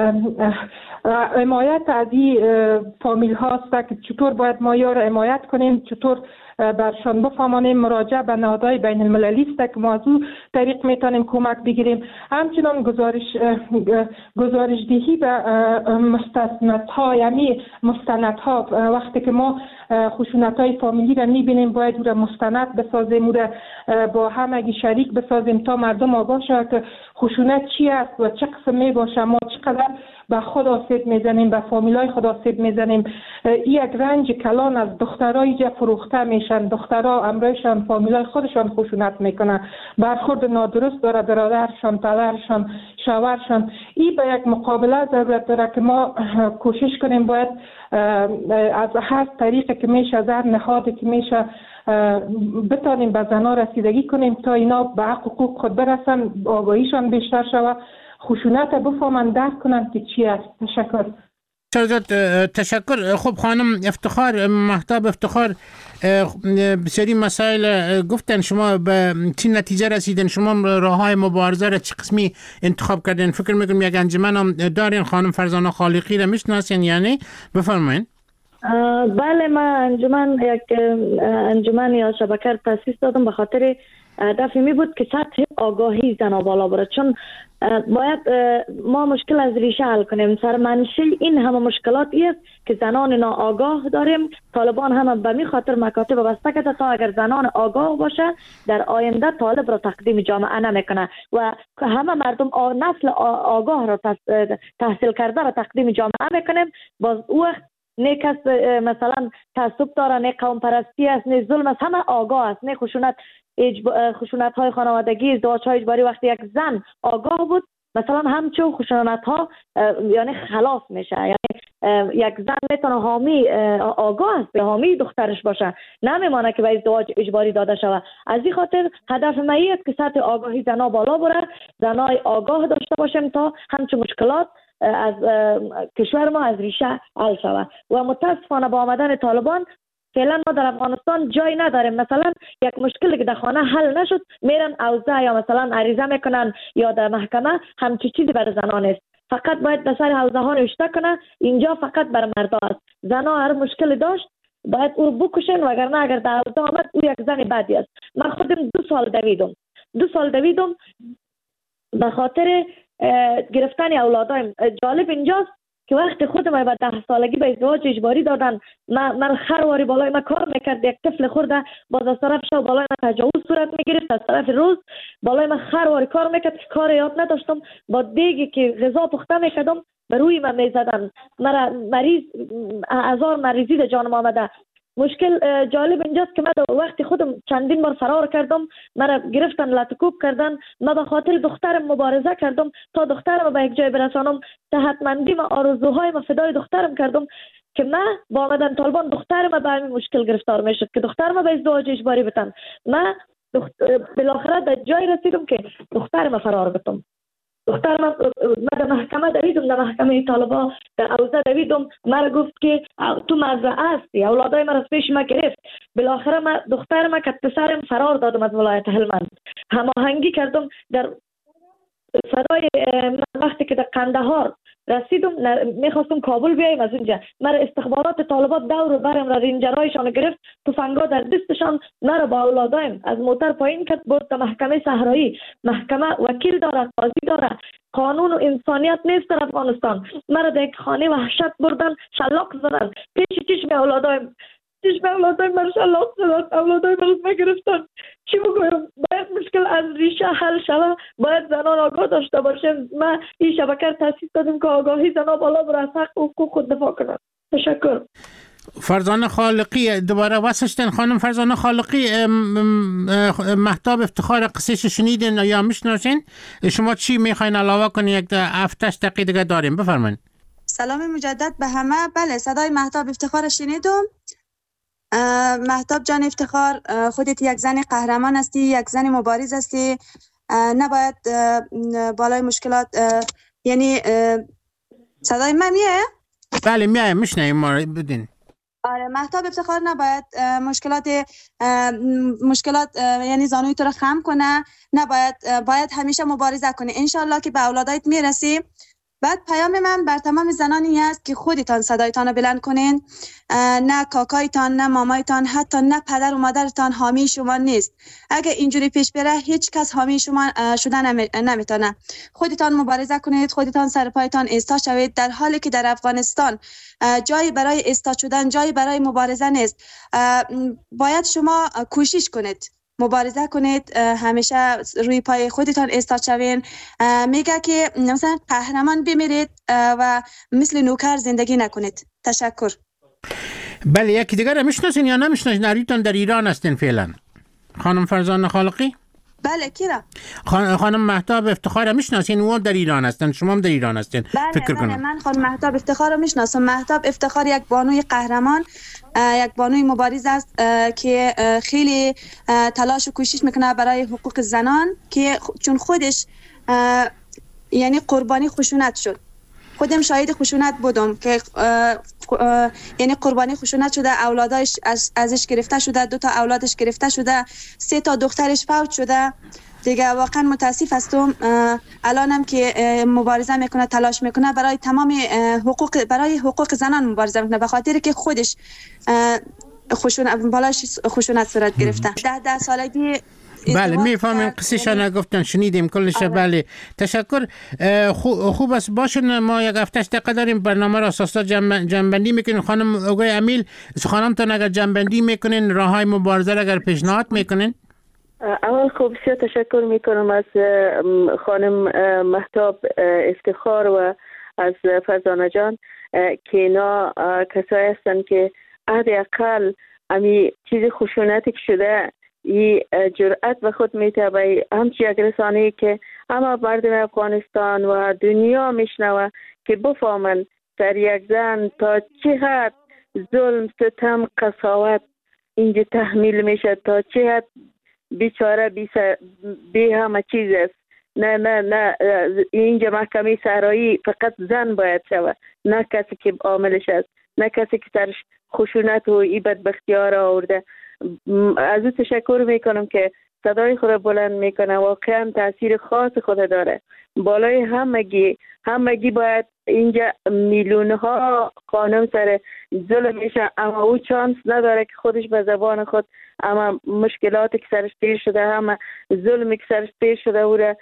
حمایت از این فامیل هاست که چطور باید ما یار حمایت کنیم، چطور برشان بفهمانیم. مراجعه به نهادهای بین المللی است که ما از او طریق میتونیم کمک بگیریم. همچنان گزارش گزارش دهی به مستندها، یعنی مستندها وقتی که ما خشونت های فامیلی را میبینیم باید او را مستند بسازیم، او را با همگی شریک بسازیم تا مردم آگاه شود که خشونت چی است و چه قسم می باشه. ما چقدر به خود آسیب میزنیم، به فامیلای خود آسیب میزنیم. این یک رنج کلان از دخترای جا فروخته میشن، دخترها امرایشان فامیلای خودشان خشونت میکنن، برخورد نادرست داره برادرشان، پدرشان، شوهرشان. این به یک مقابله ضرورت داره که ما کوشش کنیم باید از هر طریقی که میشه، از هر نهادی که میشه بتانیم به زنها رسیدگی کنیم تا اینا به حقوق خود برسن، آگاهیشان بیشتر شود، خشونت بفهمن، درک کنن که چی است. تشکر. تشکر. خب خانم افتخار، مهتاب افتخار، بسیاری مسائل گفتن، شما به چی نتیجه رسیدن؟ شما راه های مبارزه را چه قسمی انتخاب کردین؟ فکر میکنم یک انجمن هم دارین، خانم فرزانه خالقی را میشناسین، یعنی بفرمایین. بله، من انجمن یک انجمن یا شبکه تاسیس دادم به خاطر هدف می بود که سطح آگاهی زنها بالا بره، چون باید ما مشکل از ریشه حل کنیم. سرمنشأ این همه مشکلات است که زنان ناآگاه داریم. طالبان هم به می خاطر مکاتب بسته کرده تا اگر زنان آگاه باشه در آینده طالب را تقدیم جامعه نمیکنه و همه مردم نسل آگاه را تحصیل کرده را تقدیم جامعه میکنیم. باز او وقت نه کس مثلا تعصب داره، نه قوم پرستی است، نه ظلم است، همه آگاه است، نه خشونت اجب... خشونت های خانوادگی، ازدواج های اجباری. وقتی یک زن آگاه بود مثلا همچون خشونت ها یعنی خلاص میشه، یعنی یک زن میتونه حامی آگاه است، حامی دخترش باشه، نمیمانه که به ازدواج اجباری داده شود. از این خاطر هدف ما است که سطح آگاهی زنها بالا بره، زنای آگاه داشته باشیم تا همچون مشکلات از کشور ما از ریشه حل شود. و متاسفانه با آمدن طالبان فعلا ما در افغانستان جای نداریم. مثلا یک مشکلی که در خانه حل نشد میرن اوضاع یا مثلا عریضه میکنن یا در محکمه، همچی چیزی برای زنان است. فقط باید به سر حوزه ها نوشته کنه اینجا فقط بر مردا است. زنها هر مشکلی داشت باید او رو بکشن، وگرنه اگر در حوزه آمد او یک زن بدی است. من خودم دو سال دویدم دو سال دویدم به خاطر گرفتن اولادایم. جالب اینجاست که وقتی خودم به ده سالگی به ازدواج اجباری دادن، من من خرواری بالای من کار میکرد، یک طفل خورده باز از طرف شب بالای من تجاوز صورت میگرفت، از طرف روز بالای من خرواری کار میکرد، کار یاد نداشتم. با دیگی که غذا پخته میکردم به روی من میزدن، مرا مریض هزار مریضی در جانم آمده. مشکل جالب اینجاست که من وقتی خودم چندین بار فرار کردم، مرا گرفتن لطکوب کردن، من به خاطر دخترم مبارزه کردم تا دخترم به یک جای برسانم. صحتمندی و آرزوهای ما فدای دخترم کردم که من با آمدن طالبان دخترم به همین مشکل گرفتار میشد که دخترم به ازدواج اجباری بتن. من دخت... بالاخره در جای رسیدم که دخترم فرار بتم. دختر من در محکمه دویدم، در محکمه طالبا در اوضاع دویدم، مرا گفت که تو مزرعه هستی، اولادای من از پیش ما گرفت. بالاخره من دختر من که پسرم فرار دادم از ولایت هلمند. هماهنگی کردم در فدای وقتی که در قندهار رسیدم، میخواستم کابل بیایم از اونجا، مرا استخبارات طالبات دور برم را رینجرایشان گرفت، تفنگا در دستشان، مرا با اولادایم از موتر پایین کرد برد تا محکمه صحرایی. محکمه وکیل داره، قاضی داره، قانون و انسانیت نیست در افغانستان. مرا در یک خانه وحشت بردن، شلاق زدن پیش چشم اولادایم. چشم اولادای مرش الله صداد اولادای مرش بگرفتن. چی بگویم؟ باید مشکل از ریشه حل شوه. باید زنان آگاه داشته باشن. ما این شبکه رو تاسیس کردیم که آگاهی زنان بالا بر از حق و حقوق خود دفاع کنند. تشکر. فرزانه خالقی دوباره واسشتن. خانم فرزانه خالقی، مهتاب افتخار قصهش شنیدین یا میشناسین؟ شما چی میخواین علاوه کنین؟ یک هفتش دقیقه دیگه داریم، بفرمایید. سلام مجدد به همه. بله، صدای مهتاب افتخار شنیدم. مهتاب جان افتخار، خودت یک زن قهرمان هستی، یک زن مبارز هستی. نباید بالای مشکلات، یعنی صدای من میه؟ بله میه، میشنیم ما بدین. آره، مهتاب افتخار نباید مشکلات مشکلات یعنی زانوی تو رو خم کنه. نباید، باید همیشه مبارزه کنی. انشالله که به اولادایت میرسی. بعد پیام من بر تمام زنانی است که خودتان صدایتان رو بلند کنین. نه کاکایتان، نه مامایتان، حتی نه پدر و مادرتان حامی شما نیست. اگه اینجوری پیش بره هیچ کس حامی شما شدن نمیتونه. خودتان مبارزه کنید، خودتان سر پایتان ایستا شوید، در حالی که در افغانستان جایی برای ایستا شدن، جایی برای مبارزه نیست. باید شما کوشش کنید، مبارزه کنید، همیشه روی پای خودتان ایستاد شوین. میگه که مثلا قهرمان بمیرید و مثل نوکر زندگی نکنید. تشکر. بله، یکی دیگر رو میشناسین یا نمیشناسین؟ نریتان در ایران هستین فعلا. خانم فرزانه خالقی؟ بله، کیرا؟ خان... خانم مهتاب افتخار میشناسین؟ او در ایران هستن، شما هم در ایران هستین. بله، فکر بله، کنم. من خانم مهتاب افتخار رو میشناسم. مهتاب افتخار یک بانوی قهرمان، یک بانوی مبارز است که خیلی تلاش و کوشش میکنه برای حقوق زنان، که چون خودش یعنی قربانی خشونت شد. خودم شاهد خشونت بودم که یعنی قربانی خشونت شده، اولادش از ازش گرفته شده، دو تا اولادش گرفته شده، سه تا دخترش فوت شده. دیگه واقعا متاسف هستم. الانم که مبارزه میکنه، تلاش میکنه برای تمام حقوق، برای حقوق زنان مبارزه میکنه، به خاطر که خودش خشونت بالاش خشونت صورت گرفته. ده ده سالگی. بله میفهمیم، قصه‌شان گفتن، شنیدیم کلش. بله تشکر. خوب است. باشین، ما یک هفتش دقیقه داریم، برنامه را اساسا جنبندی میکنین. خانم اوگای امیل، خانمتون اگر جنبندی میکنین، راههای مبارزه را اگر پیشنهاد میکنین. اول خوب بسیار تشکر میکنم از خانم مهتاب افتخار و از فرزانه جان که اینا کسایی هستن که حداقل امی چیز خشونتی که شده ای جرأت به خود میتابه، همچی یک رسانه‌ای که همه مردم افغانستان و دنیا میشنوه که بفهمن در یک زن تا چه حد ظلم، ستم، قساوت اینجا تحمیل میشه، تا چه حد بیچاره بی, بی همه چیز است. نه نه نه اینجا محکمه صحرایی فقط زن باید شود، نه کسی که عاملش است، نه کسی که سرش خشونت و ای بدبختی ها را آورده. از او تشکر میکنم که صدای خود بلند میکنه. واقعا تاثیر خاص خود داره بالای همگی. همگی باید اینجا میلیون ها خانم سر ظلم میشه، اما او چانس نداره که خودش به زبان خود اما مشکلاتی که سرش پیر شده، همه ظلمی که سرش پیر شده او را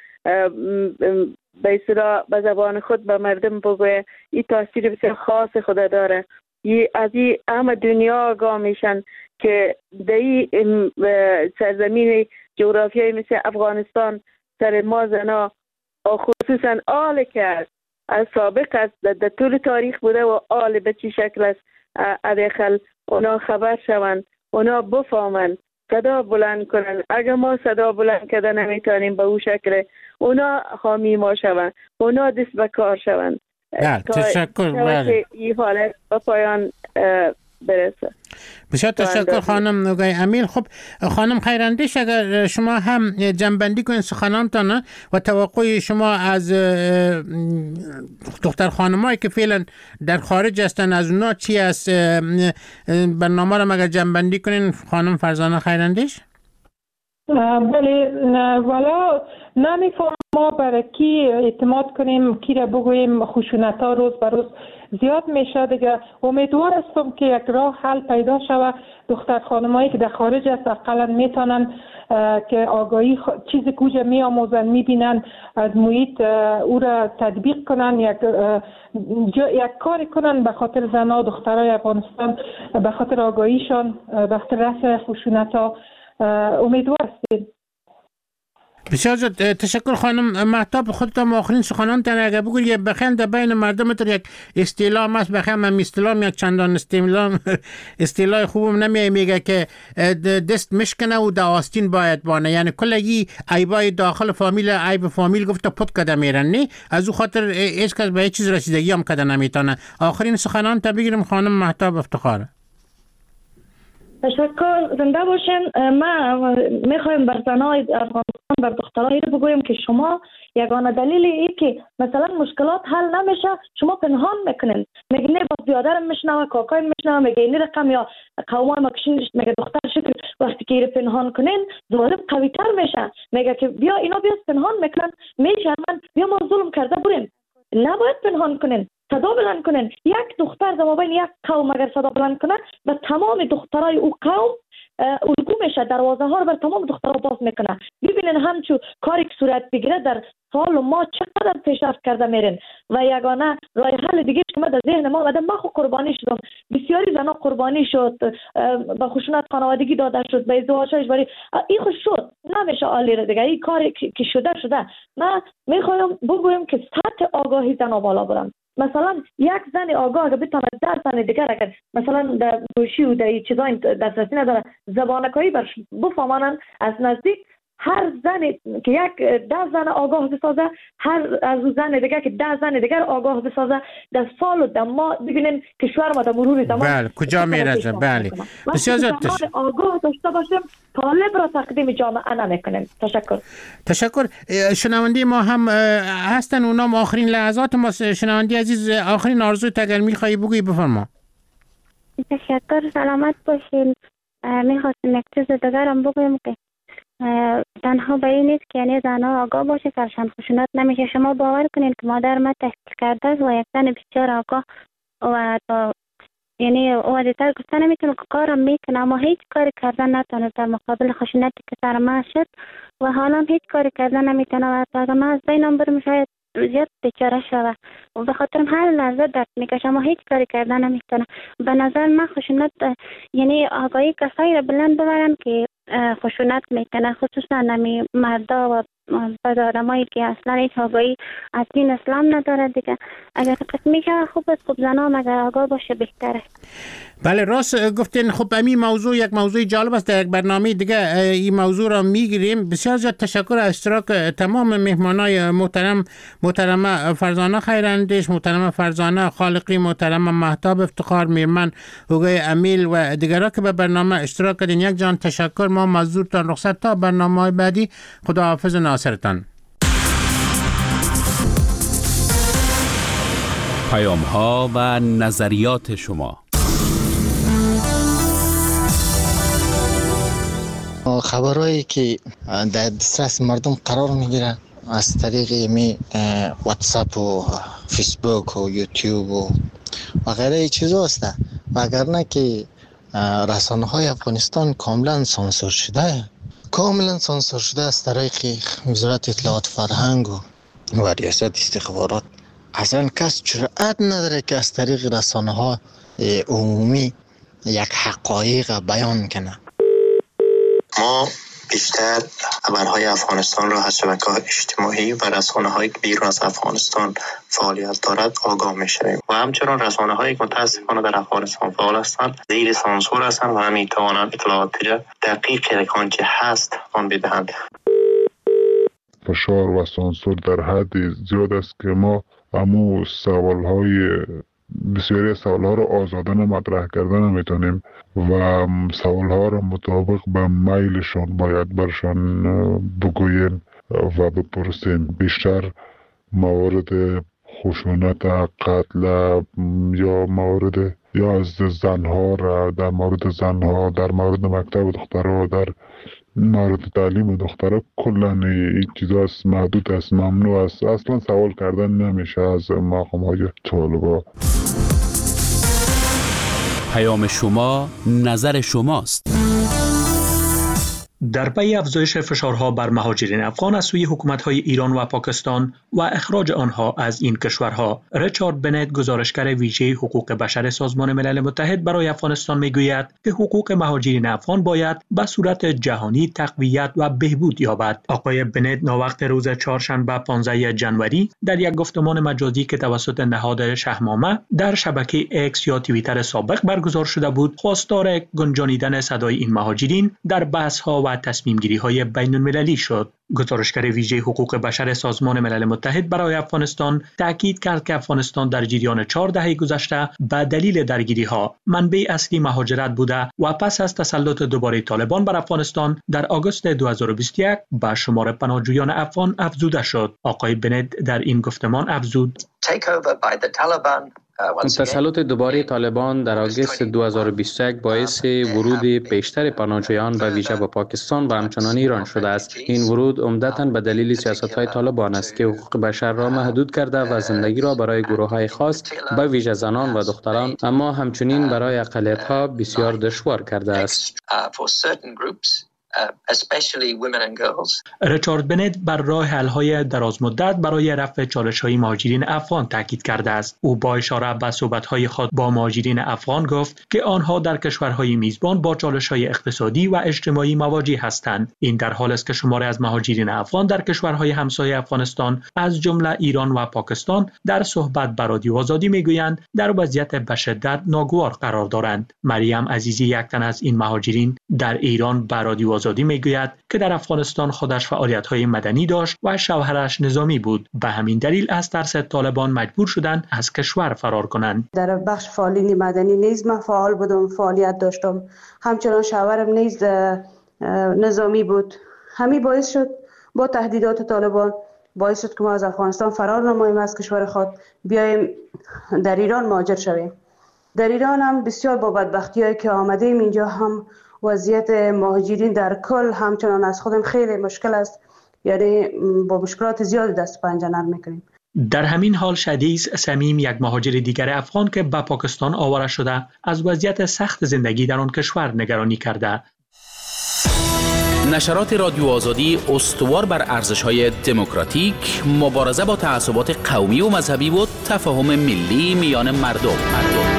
به اصطلاح به زبان خود به مردم بگوه. این تاثیر بسیار خاص خود داره. از این همه دنیا آگاه میشن که در این سرزمین جغرافیایی مثل افغانستان سر ما زنا خصوصا آل کرد از سابق است، در طول تاریخ بوده و آل به چی شکل است. ادخل اونا خبر شوند، اونا بفهمند، صدا بلند کنن. اگر ما صدا بلند کرده نمیتونیم به او شکل اونا حامی ما شوند، اونا دست به کار شوند. تشکر. بله. این حالت به پایان برسه. بسیار تشکر خانم نوگای امیل. خب خانم خیراندیش، اگر شما هم جنبندی کنید سخنانتان و توقع شما از دختر خانمایی که فعلا در خارج هستن، از اونا چی است؟ برنامه رو اگر جنبندی کنین خانم فرزانه خیراندیش. بله، والا نمیفهم ما برای کی اعتماد کنیم، کی را بگوییم. خشونت ها روز به روز زیاد میشه دیگه. امیدوار هستم که یک راه حل پیدا شود. دختر خانمایی که در خارج است اقلا میتونن که آگاهی چیزی کجا می آموزن می بینن از محیط او را تطبیق کنن، یک یک کار کنن به خاطر زنها و دخترای افغانستان، به خاطر آگاهیشان، به خاطر رفع خشونت ها. امیدوار هستیم. بسیار زیاد تشکر خانم مهتاب. خودتان آخرین سخنانتان اگر بگویید بخیر در بین مردم تو یک اصطلاح است، بخیر من اصطلاح یک چندان اصطلاح اصطلاح خوبم نمیه، میگه که دست مشکنه و در آستین باید بانه، یعنی کلگی عیبای داخل فامیل عیب فامیل گفته پد کده میرن، نه از او خاطر هیچ کس به هیچ چیز رسیدگی هم کده نمیتونه. آخرین سخنانتان بگیریم خانم مهتاب افتخار. تشکر، زنده باشین. ما میخوایم بر زنای افغانستان، بر دخترای بگویم که شما یگانه دلیل ای که مثلا مشکلات حل نمیشه شما پنهان میکنین، میگه نه باز بیادرم میشنوه، کاکایم میشنوه، میگه این رقم یا قومای ما کشین، میگه دختر شکل وقتی که پنهان کنین ظالم قوی تر میشه، میگه که بیا اینا بیا پنهان میکنن، میشرمن، بیا ما ظلم کرده بریم. نباید پنهان کنین، صدا بلند کنن. یک دختر در مابین یک قوم اگر صدا بلند کنه و تمام دخترای او قوم الگو میشه، دروازه ها رو بر تمام دخترها باز میکنه. ببینین همچون کاری که صورت بگیره در سال و ما چقدر پیشرفت کرده میرین و یگانه راه حل دیگه که من در ذهن ما آمده، من خود قربانی شدم، بسیاری زنا قربانی شد، به خشونت خانوادگی داده شد، به ازدواج اجباری، این خود شد، نمیشه عالی رو دیگه، این کاری که شده شده. من میخوایم بگویم که سطح آگاهی زنا بالا برن. مثلا یک زن آگاه اگر بتونه ده زن دیگر اگر مثلا در گوشی و در چیزای دسترسی نداره زبانکایی برش بفهمانن از نزدیک، هر زن که یک ده زن آگاه بسازه، هر از زن دیگر که ده زن دیگر آگاه بسازه، در سال و در ماه ببینیم کشور ما در مرور زمان بله کجا میرسه. بله بسیار زیاد تشکر. آگاه داشته باشیم طالب را تقدیم جامعه نمیکنیم. تشکر. تشکر. شنونده ما هم هستن، اونام آخرین لحظات ما. شنونده عزیز آخرین آرزوی اگر میخوایی بگویی بفرما. تشکر، سلامت باشین. میخواستم یک چیز دیگرم بگویم که تنها به این نیست که یعنی زنها آگاه باشه سرشان خشونت نمیشه. شما باور کنین که مادر ما تحقیق کرده است و یک زن بسیار آگاه و تا یعنی او دیگر گفته نمیتونه که کارم میکنه اما هیچ کاری کردن نتونه در مقابل خشونتی که سر ما شد و حالا هیچ کاری کردن نمیتونه و تا ما از بینم برم شاید زیاد بیچاره شوه و به خاطر هر لحظه درد میکشه اما هیچ کاری کردن نمیتونه. به نظر من خشونت یعنی آگاهی کسایی را بلند ببرن که خشونت میکنه، خصوصا نمی مردا و بعد آدمایی که اصلا هیچ آگاهی از دین اسلام نداره دیگه. اگر قسمی که خوب است، خوب زنا مگر آگاه باشه بهتره. بله راست گفتین. خب این موضوع یک موضوع جالب است، در یک برنامه دیگه این موضوع را میگیریم. بسیار زیاد تشکر از اشتراک تمام مهمانای محترم، محترمه فرزانه خیراندیش، محترمه فرزانه خالقی، محترمه مهتاب افتخار، میرمن هوگای امیل و دیگران که به برنامه اشتراک کردین. یک جان تشکر. ما مزدورتان رخصت تا برنامه‌های بعدی. خداحافظ ناصرتان. پیام ها و نظریات شما. خبرهایی که در دسترس مردم قرار میگیره از طریق می واتساپ و فیسبوک و یوتیوب و و غیره چیزا هست، وگرنه که رسانه های افغانستان کاملا سانسور شده کاملا سانسور شده از طریق وزارت اطلاعات فرهنگ و و ریاست استخبارات. اصلا کس جرأت نداره که از طریق رسانه ها عمومی یک حقایق بیان کنه. ما بیشتر خبرهای افغانستان را از شبکه‌های اجتماعی و رسانه‌های بیرون از افغانستان فعالیت دارد آگاه می‌شویم و همچنین رسانه‌هایی که متأسفانه در افغانستان فعال هستند زیر سانسور هستند و نمی‌توانند اطلاعات دقیق آنچه هست آن بدهند. فشار و سانسور در حد زیاد است که ما همو سوال‌های بسیاری از سوال‌ها رو آزادانه مطرح کردن نمیتونیم و سوال‌ها رو مطابق به میلشان باید برشان بگوییم و بپرسیم. بیشتر موارد خشونت، قتل یا موارد یا از زنها را در مورد زنها، در مورد مکتب دخترها، در مورد تعلیم دخترها کلا این چیزا است، محدود است، ممنوع است. اصلا سوال کردن نمیشه از مقام‌های طالبا. پیام شما نظر شماست. در پی افزایش فشارها بر مهاجرین افغان از سوی حکومت‌های ایران و پاکستان و اخراج آنها از این کشورها، ریچارد بنت، گزارشگر ویژه حقوق بشر سازمان ملل متحد برای افغانستان میگوید که حقوق مهاجرین افغان باید به صورت جهانی تقویت و بهبود یابد. آقای بنت ناوقت روز چهارشنبه پانزده ژانویه در یک گفتمان مجازی که توسط نهاد شهرنامه در شبکه اکس یا توییتر سابق برگزار شده بود، خواستار گنجانیدن صدای این مهاجرین در بحث‌ها و تصمیم‌گیری‌های بین‌المللی شد. گزارشگر ویژه حقوق بشر سازمان ملل متحد برای افغانستان تاکید کرد که افغانستان در جریان چهار دهه گذشته به دلیل درگیری‌ها منبع اصلی مهاجرت بوده و پس از تسلط دوباره طالبان بر افغانستان در آگوست دو هزار و بیست و یک به شمار پناهجویان افغان افزوده شد. آقای بنت در این گفتمان افزود: تسلط دوباره طالبان در آگوست دو هزار و بیست و یک باعث ورود بیشتر پناهجویان به ویژه به پاکستان و همچنان ایران شده است. این ورود عمدتاً به دلیل سیاست‌های طالبان است که حقوق بشر را محدود کرده و زندگی را برای گروه‌های خاص به ویژه زنان و دختران، اما همچنین برای اقلیت‌ها بسیار دشوار کرده است. ریچارد بنت بر راه حل‌های درازمدت برای رفع چالش‌های مهاجرین افغان تاکید کرده است. او با اشاره به صحبت‌های خود با مهاجرین افغان گفت که آنها در کشورهای میزبان با چالش‌های اقتصادی و اجتماعی مواجه هستند. این در حالی است که شماری از مهاجرین افغان در کشورهای همسایه افغانستان از جمله ایران و پاکستان در صحبت با رادیو آزادی میگویند در وضعیت به شدت ناگوار قرار دارند. مریم عزیزی، یک تن از این مهاجرین، در ایران با رادیو آزادی میگوید که در افغانستان خودش فعالیت‌های مدنی داشت و شوهرش نظامی بود. به همین دلیل از ترس طالبان مجبور شدند از کشور فرار کنند. در بخش فعالیت مدنی نیز من فعال بودم، فعالیت داشتم. همچنان شوهرم نیز نظامی بود. همین باعث شد با تهدیدات طالبان باعث شد که ما از افغانستان فرار نماییم، از کشور خود بیایم در ایران مهاجر شویم. در ایران هم بسیار با بدبختی‌هایی که آمدیم اینجا هم وضعیت مهاجرین در کل همچنان از خودم خیلی مشکل است، یعنی با مشکلات زیادی دست پنجه نرم میکنیم. در همین حال شدیس سمیم، یک مهاجر دیگر افغان که به پاکستان آواره شده، از وضعیت سخت زندگی در آن کشور نگرانی کرده. نشرات رادیو آزادی استوار بر ارزش‌های دموکراتیک، مبارزه با تعصبات قومی و مذهبی و تفاهم ملی میان مردم. مردم.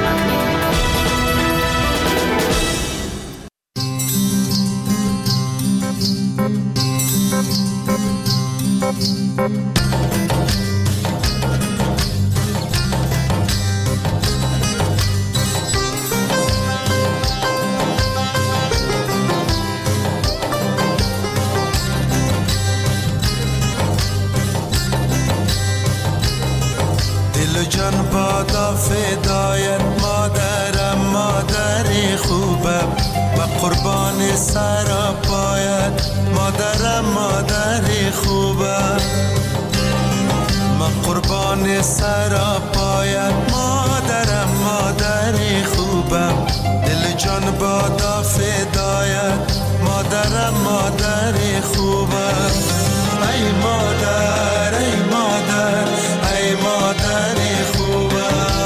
فدایت مادرم، مادری خوبم و قربان سر پایت، مادرم مادری خوبم، ما قربان سر پایت، مادرم مادری خوبم، دل جان بادا فدایت، مادرم مادری خوبم. ای مادر ای مادر ای مادری خوبم.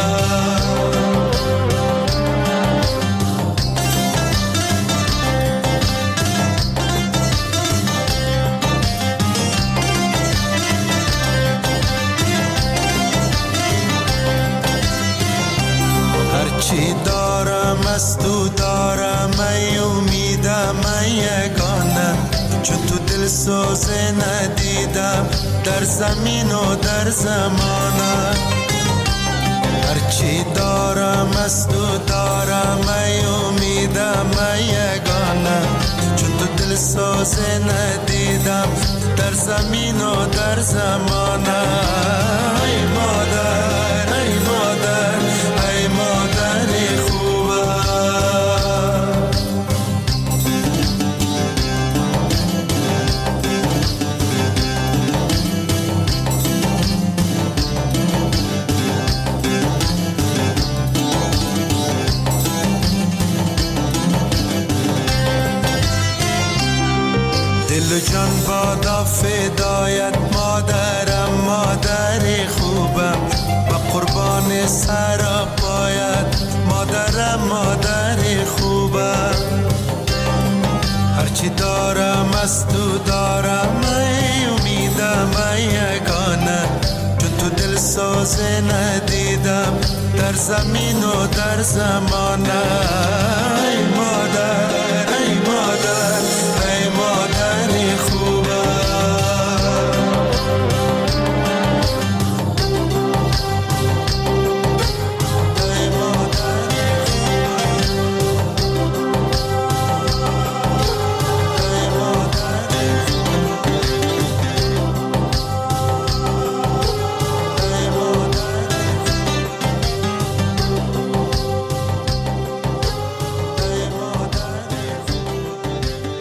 هرچی دارم از تو دارم، ای امیدم ای یگانه، چون تو دل سوزه ندیدم در زمین و در زمانه. هرچی دارم از تو دارم، ای امیدم ای یگانه، چون تو دل سوزه ندیدم در زمین و در زمانه. ای مادر ای مادر ای مادری خوبم. دل جان بادا فدایت، مادرم مادری خوبم و قربان سر پایت، مادرم مادری خوبم. هر هرچی دارم از تو دارم ای امیدم ای یگانه، چون تو دل سازه ندیدم در زمین و در زمانه. ای ما